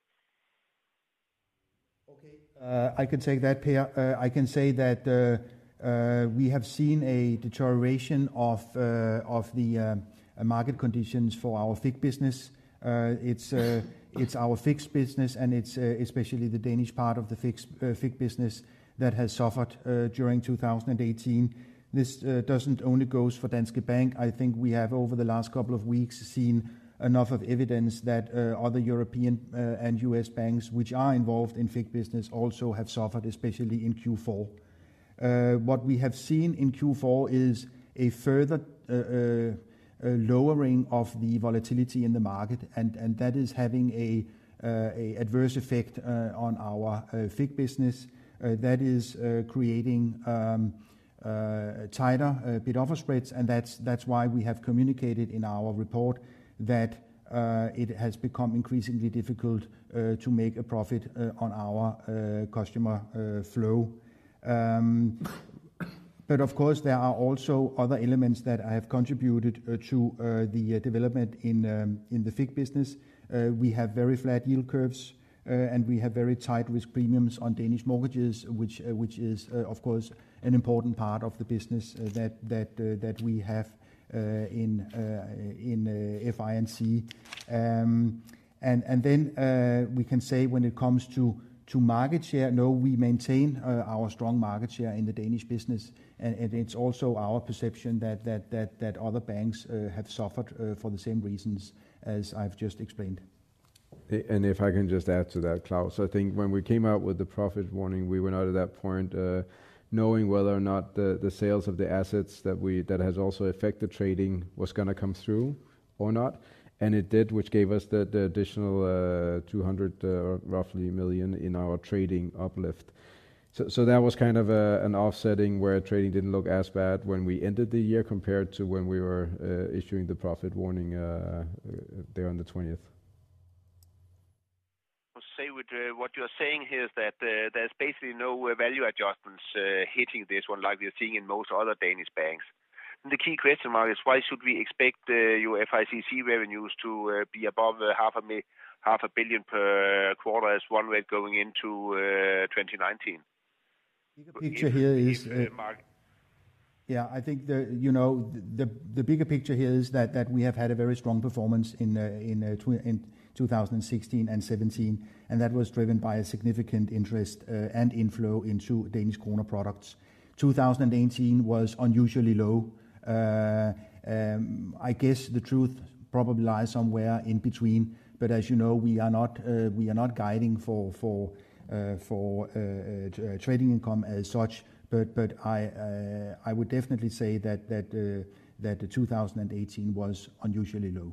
Okay, uh, I can take that, Per. Uh, I can say that uh, uh, we have seen a deterioration of uh, of the uh, market conditions for our F I C business. Uh, it's uh, it's our fixed business, and it's uh, especially the Danish part of the fixed uh, F I C business that has suffered uh, during two thousand eighteen. This uh, doesn't only goes for Danske Bank. I think we have over the last couple of weeks seen enough of evidence that uh, other European uh, and U S banks which are involved in F I C business also have suffered, especially in Q four. Uh, what we have seen in Q four is a further uh, uh, uh, lowering of the volatility in the market, and, and that is having a, uh, a adverse effect uh, on our uh, F I C business. Uh, that is uh, creating um, uh, tighter uh, bid-offer spreads, and that's that's why we have communicated in our report that uh, it has become increasingly difficult uh, to make a profit uh, on our uh, customer uh, flow. Um, but of course, there are also other elements that have contributed uh, to uh, the uh, development in um, in the F I C business. Uh, we have very flat yield curves, uh, and we have very tight risk premiums on Danish mortgages, which uh, which is uh, of course an important part of the business uh, that that uh, that we have. Uh, in uh, in uh, F I and C, um, and and then uh, we can say when it comes to to market share, no, we maintain uh, our strong market share in the Danish business, and, and it's also our perception that that that that other banks uh, have suffered uh, for the same reasons as I've just explained. And if I can just add to that, Klaus, I think when we came out with the profit warning, we were not at that point uh, knowing whether or not the, the sales of the assets that we that has also affected trading was going to come through or not, and it did, which gave us the, the additional uh, two hundred uh, roughly million in our trading uplift. So, so that was kind of a, an offsetting where trading didn't look as bad when we ended the year compared to when we were uh, issuing the profit warning uh, there on the twentieth. Say with uh, what you're saying here is that uh, there's basically no uh, value adjustments uh, hitting this one like we're seeing in most other Danish banks. And the key question mark is why should we expect uh, your F I C C revenues to uh, be above uh, half a mi- half a billion per quarter as one rate going into uh, twenty nineteen? The picture if, here is. If, uh, uh, yeah, I think the you know the the bigger picture here is that, that we have had a very strong performance in uh, in, uh, tw- in two thousand sixteen and seventeen, and that was driven by a significant interest uh, and inflow into Danish kroner products. two thousand eighteen was unusually low. Uh, um, I guess the truth probably lies somewhere in between. But as you know, we are not uh, we are not guiding for for uh, for uh, uh, trading income as such. But but I uh, I would definitely say that that uh, that the two thousand eighteen was unusually low.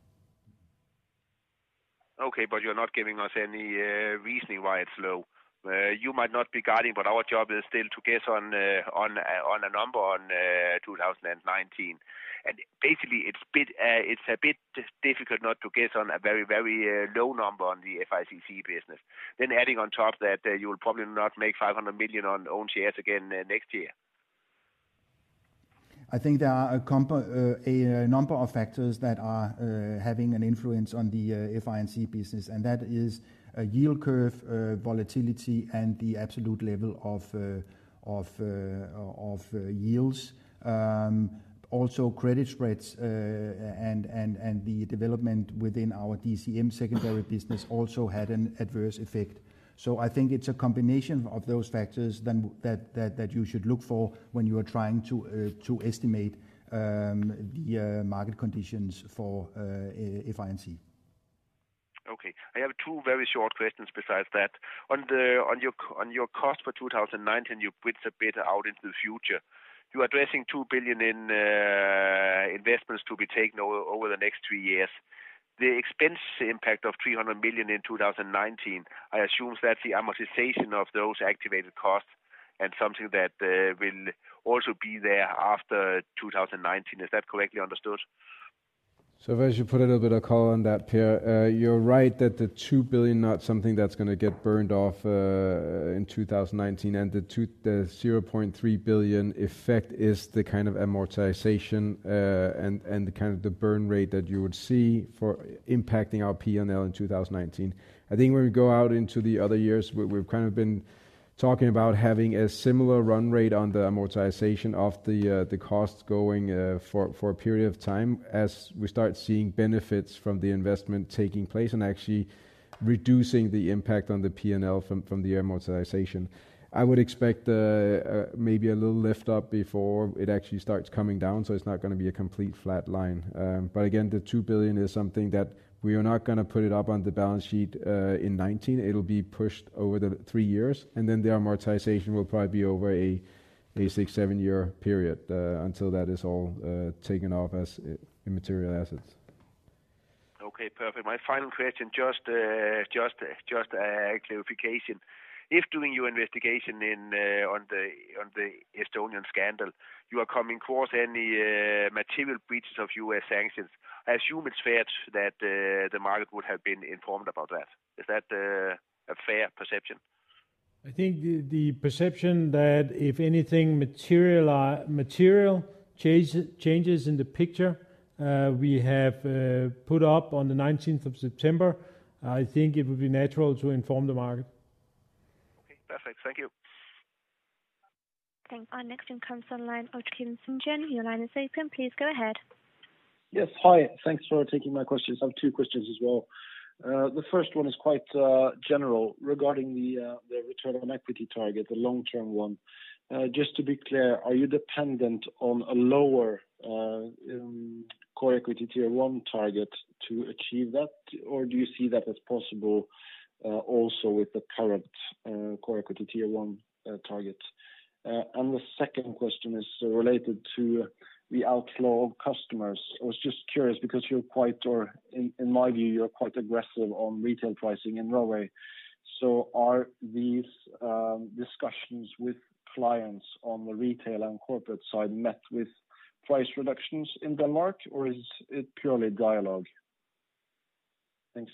Okay, but you're not giving us any uh, reasoning why it's low. Uh, you might not be guiding, but our job is still to guess on uh, on uh, on a number on uh, two thousand nineteen. And basically, it's bit uh, it's a bit difficult not to guess on a very very uh, low number on the F I C C business. Then adding on top that uh, you will probably not make five hundred million on own shares again uh, next year. I think there are a, comp- uh, a number of factors that are uh, having an influence on the uh, F I C business, and that is a yield curve, uh, volatility, and the absolute level of uh, of uh, of uh, yields. Um, also, credit spreads uh, and and and the development within our D C M secondary business also had an adverse effect. So I think it's a combination of those factors then that, that, that you should look for when you are trying to uh, to estimate um, the uh, market conditions for uh, F I C. Okay, I have two very short questions besides that. On the on your on your cost for two thousand nineteen, you bridge a bit out into the future. You are addressing two billion in uh, investments to be taken over, over the next three years. The expense impact of three hundred million in two thousand nineteen, I assume that's the amortization of those activated costs and something that uh, will also be there after two thousand nineteen. Is that correctly understood? So if I should put a little bit of color on that, Per, uh, you're right that the two billion not something that's going to get burned off uh, in two thousand nineteen, and the, two, the zero point three billion effect is the kind of amortization uh, and and the kind of the burn rate that you would see for impacting our P and L in two thousand nineteen. I think when we go out into the other years, we, we've kind of been talking about having a similar run rate on the amortization of the uh, the costs going uh, for for a period of time as we start seeing benefits from the investment taking place and actually reducing the impact on the P and L from from the amortization. I would expect uh, uh, maybe a little lift up before it actually starts coming down, so it's not going to be a complete flat line. Um, but again, the two billion is something that we are not going to put it up on the balance sheet uh, in nineteen. It'll be pushed over the three years, and then the amortization will probably be over a a six, seven year period uh, until that is all uh, taken off as immaterial assets. Okay, perfect. My final question, just uh, just just a clarification. If doing your investigation in uh, on the on the Estonian scandal, you are coming across any uh, material breaches of U S sanctions, I assume it's fair that uh, the market would have been informed about that. Is that uh, a fair perception? I think the, the perception that if anything material material change, changes in the picture, uh, we have uh, put up on the nineteenth of September, I think it would be natural to inform the market. Okay, perfect. Thank you. Thank. Our next one comes on line of Kim St-Jen. Your line is open. Please go ahead. Yes, hi. Thanks for taking my questions. I have two questions as well. Uh, the first one is quite uh, general regarding the uh, the return on equity target, the long-term one. Uh, just to be clear, are you dependent on a lower uh, um, core equity tier one target to achieve that, or do you see that as possible uh, also with the current uh, core equity tier one uh, target? Uh, and the second question is uh, related to the outflow of customers. I was just curious because you're quite, or in, in my view, you're quite aggressive on retail pricing in Norway. So are these um, discussions with clients on the retail and corporate side met with price reductions in Denmark, or is it purely dialogue? Thanks.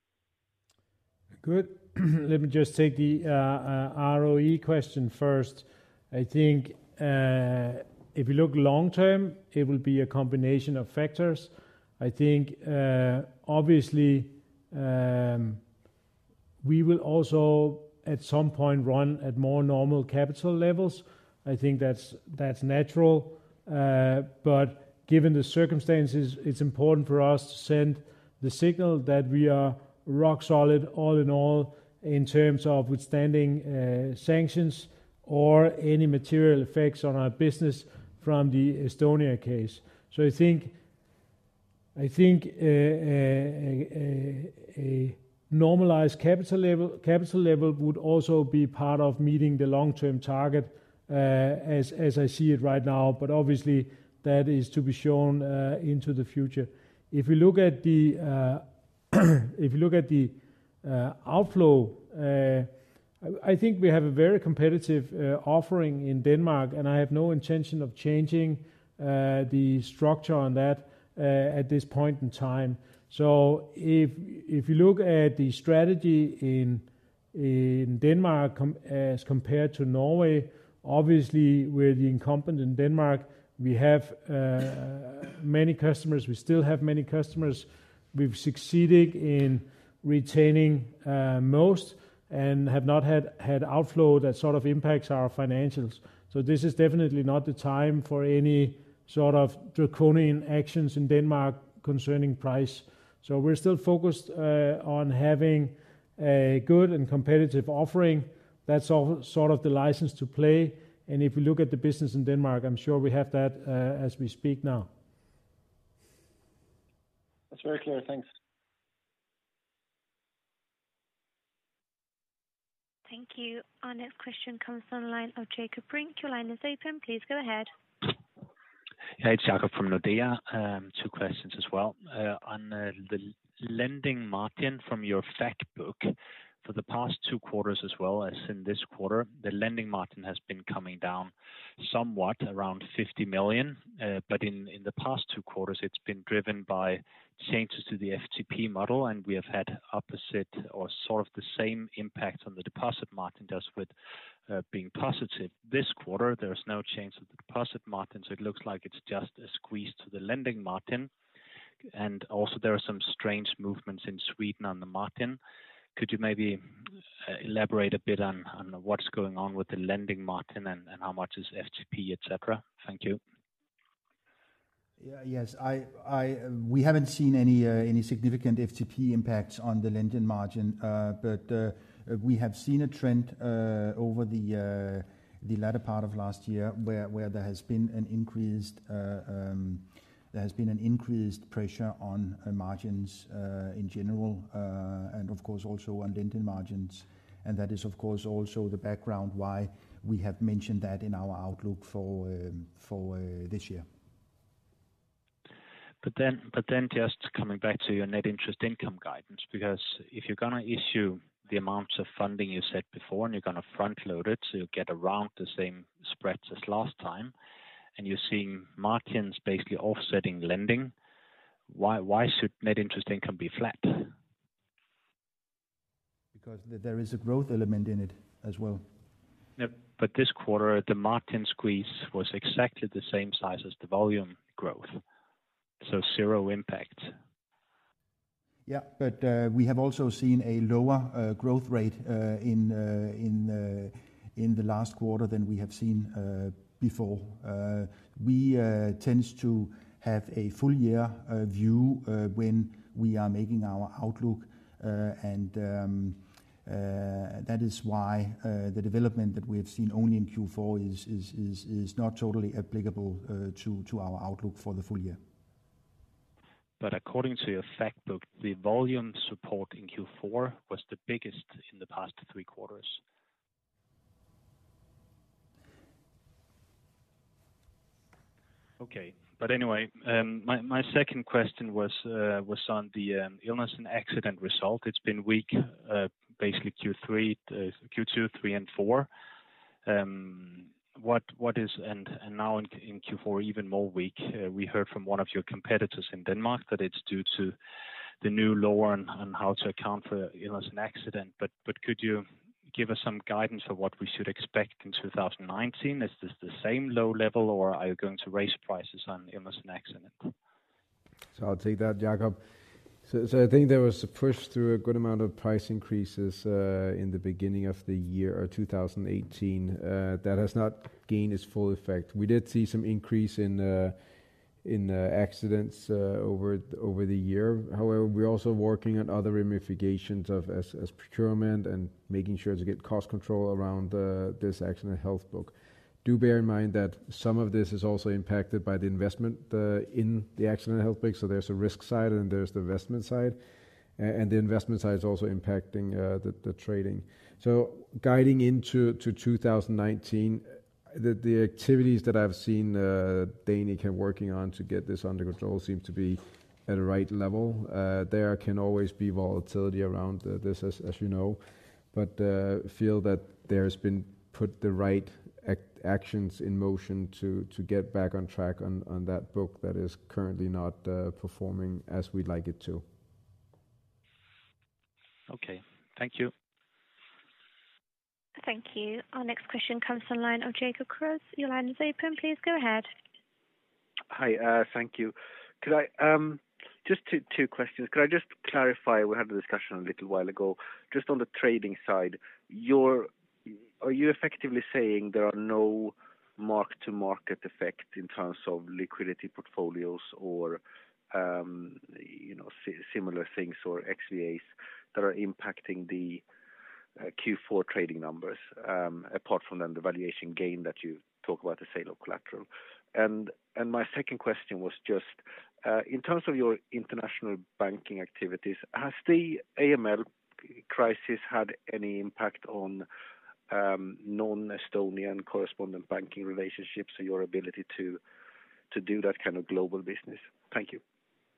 Good. Let me just take the uh, uh, R O E question first. I think uh, if you look long term, it will be a combination of factors. I think uh, obviously um, we will also at some point run at more normal capital levels. I think that's that's natural. Uh, but given the circumstances, it's important for us to send the signal that we are rock solid all in all in terms of withstanding uh, sanctions or any material effects on our business from the Estonia case. So I think I think uh, a, a, a normalized capital level capital level would also be part of meeting the long-term target uh, as as I see it right now. But obviously that is to be shown uh, into the future. If we look at the uh, if you look at the uh, outflow, uh, I think we have a very competitive uh, offering in Denmark, and I have no intention of changing uh, the structure on that uh, at this point in time. So if if you look at the strategy in in Denmark com- as compared to Norway, obviously we're the incumbent in Denmark. We have uh, many customers. We still have many customers. We've succeeded in retaining uh, most and have not had, had outflow that sort of impacts our financials. So this is definitely not the time for any sort of draconian actions in Denmark concerning price. So we're still focused uh, on having a good and competitive offering. That's all sort of the license to play. And if we look at the business in Denmark, I'm sure we have that uh, as we speak now. That's very clear. Thanks. Thank you. Our next question comes from the line of Jacob Brink. Your line is open. Please go ahead. Yeah, it's Jacob from Nordea. Um, two questions as well. Uh, on uh, the lending margin from your fact book, for the past two quarters as well as in this quarter, the lending margin has been coming down somewhat, around fifty million. Uh, but in, in the past two quarters, it's been driven by changes to the F T P model, and we have had opposite or sort of the same impact on the deposit margin, just with uh, being positive. This quarter, there's no change to the deposit margin, so it looks like it's just a squeeze to the lending margin. And also there are some strange movements in Sweden on the margin. Could you maybe uh, elaborate a bit on, on what's going on with the lending margin and, and how much is F T P, et cetera? Thank you. Yeah, yes, I, I, we haven't seen any uh, any significant F T P impacts on the lending margin, uh, but uh, we have seen a trend uh, over the uh, the latter part of last year where, where there has been an increased uh, um, there has been an increased pressure on uh, margins uh, in general, uh, and of course also on lending margins, and that is of course also the background why we have mentioned that in our outlook for um, for uh, this year. But then, but then, just coming back to your net interest income guidance, because if you're going to issue the amounts of funding you said before, and you're going to front load it, so you get around the same spreads as last time, and you're seeing margins basically offsetting lending, why why should net interest income be flat? Because there is a growth element in it as well. Yep. But this quarter, the margin squeeze was exactly the same size as the volume growth. So zero impact. Yeah, but uh, we have also seen a lower uh, growth rate uh, in uh, in uh, in the last quarter than we have seen uh, before. Uh, we uh, tend to have a full year uh, view uh, when we are making our outlook, uh, and um, uh, that is why uh, the development that we have seen only in Q four is is is, is not totally applicable uh, to to our outlook for the full year. but according to your fact book, the volume support in Q four was the biggest in the past three quarters. Okay. But anyway, um, my, my second question was uh, was on the um, illness and accident result. It's been weak, uh, basically Q three, uh, Q two, three, and four. Um, what what is and and now in, in Q four even more weak. Uh, we heard from one of your competitors in Denmark that it's due to the new law on, on how to account for illness and accident. But but could you give us some guidance for what we should expect in two thousand nineteen? Is this the same low level, or are you going to raise prices on illness and accident? So I'll take that, Jakob. So, so I think there was a push through a good amount of price increases uh, in the beginning of the year, or two thousand eighteen. Uh, that has not gained its full effect. We did see some increase in uh, in uh, accidents uh, over over the year. However, we're also working on other ramifications of as, as procurement and making sure to get cost control around uh, this accident health book. Do bear in mind that some of this is also impacted by the investment uh, in the accident health book. So there's a risk side and there's the investment side, and the investment side is also impacting uh, the, the trading. So guiding into to two thousand nineteen. The, the activities that I've seen uh, Danica working on to get this under control seem to be at the right level. Uh, there can always be volatility around uh, this, as, as you know, but uh, feel that there's been put the right ac- actions in motion to, to get back on track on, on that book that is currently not uh, performing as we'd like it to. Okay, thank you. Thank you. Our next question comes from the line of Jacob Kruse. Your line is open. Please go ahead. Hi, uh, thank you. Could I um, just two two questions? Could I just clarify? We had a discussion a little while ago, just on the trading side. You're are you effectively saying there are no mark-to-market effects in terms of liquidity portfolios or um, you know si- similar things or X V As that are impacting the Uh, Q four trading numbers, um, apart from then the valuation gain that you talk about, the sale of collateral? And and my second question was just, uh, in terms of your international banking activities, has the A M L crisis had any impact on um, non-Estonian correspondent banking relationships or your ability to to do that kind of global business? Thank you.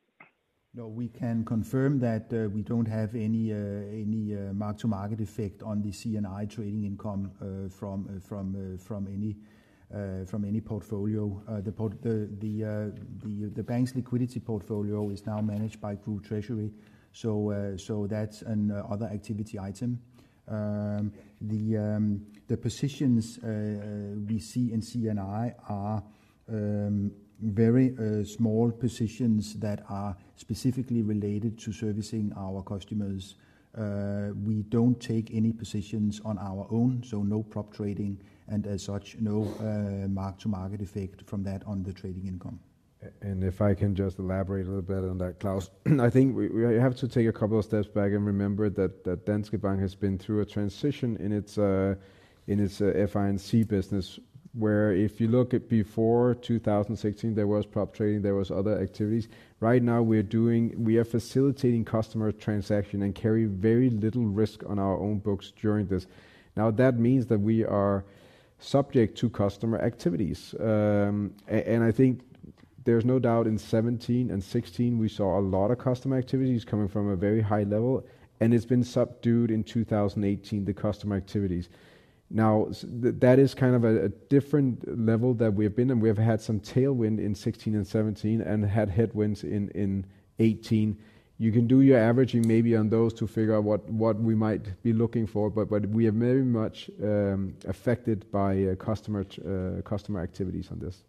No, we can confirm that uh, we don't have any uh, any uh, mark-to-market effect on the C and I trading income uh, from uh, from uh, from any uh, from any portfolio. Uh, the, port- the the uh, the the bank's liquidity portfolio is now managed by Group Treasury, so uh, so that's an uh, other activity item. Um, the um, the positions uh, we see in C and I are Um, very uh, small positions that are specifically related to servicing our customers. Uh, we don't take any positions on our own, so no prop trading, and as such, no uh, mark-to-market effect from that on the trading income. And if I can just elaborate a little bit on that, Klaus, I think we, we have to take a couple of steps back and remember that, that Danske Bank has been through a transition in its uh, in its uh, F I and C business, where if you look at before two thousand sixteen, there was prop trading, there was other activities. Right now we're doing, we are facilitating customer transaction and carry very little risk on our own books during this. Now that means that we are subject to customer activities. Um, and, and I think there's no doubt in seventeen and sixteen we saw a lot of customer activities coming from a very high level, and it's been subdued in two thousand eighteen, the customer activities. Now, that is kind of a, a different level that we've been, and we've had some tailwind in sixteen and seventeen and had headwinds in, in eighteen. You can do your averaging maybe on those to figure out what, what we might be looking for, but, but we are very much um, affected by uh, customer uh, customer activities on this.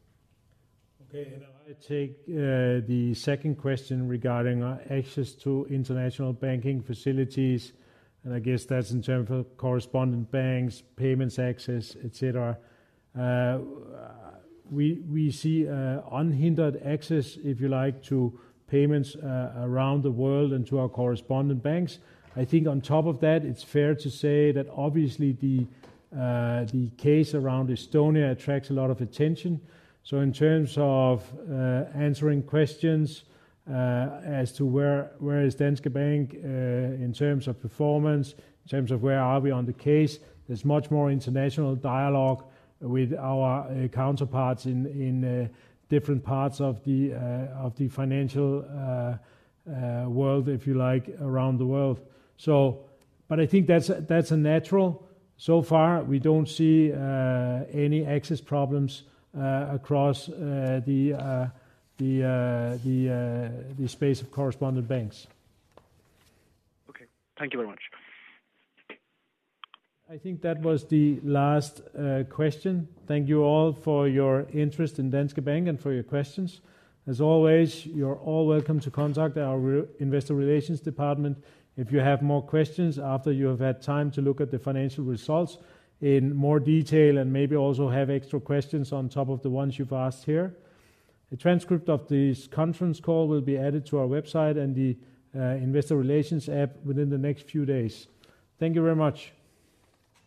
Okay, and I take uh, the second question regarding our access to international banking facilities. And I guess that's in terms of correspondent banks, payments access, et cetera. Uh, we we see uh, unhindered access, if you like, to payments uh, around the world and to our correspondent banks. I think on top of that, it's fair to say that obviously the uh, the case around Estonia attracts a lot of attention. So in terms of uh, answering questions, as to where where is Danske Bank in terms of performance, in terms of where are we on the case. There's much more international dialogue with our counterparts in in different parts of the of the financial world, if you like, around the world. So, but I think that's that's a natural. So far, we don't see uh, any access problems uh, across uh, the uh, the uh, the uh, the space of correspondent banks. Okay, thank you very much. I think that was the last uh, question. Thank you all for your interest in Danske Bank and for your questions. As always, you're all welcome to contact our re- investor relations department if you have more questions after you have had time to look at the financial results in more detail and maybe also have extra questions on top of the ones you've asked here. A transcript of this conference call will be added to our website and the uh, investor relations app within the next few days. Thank you very much.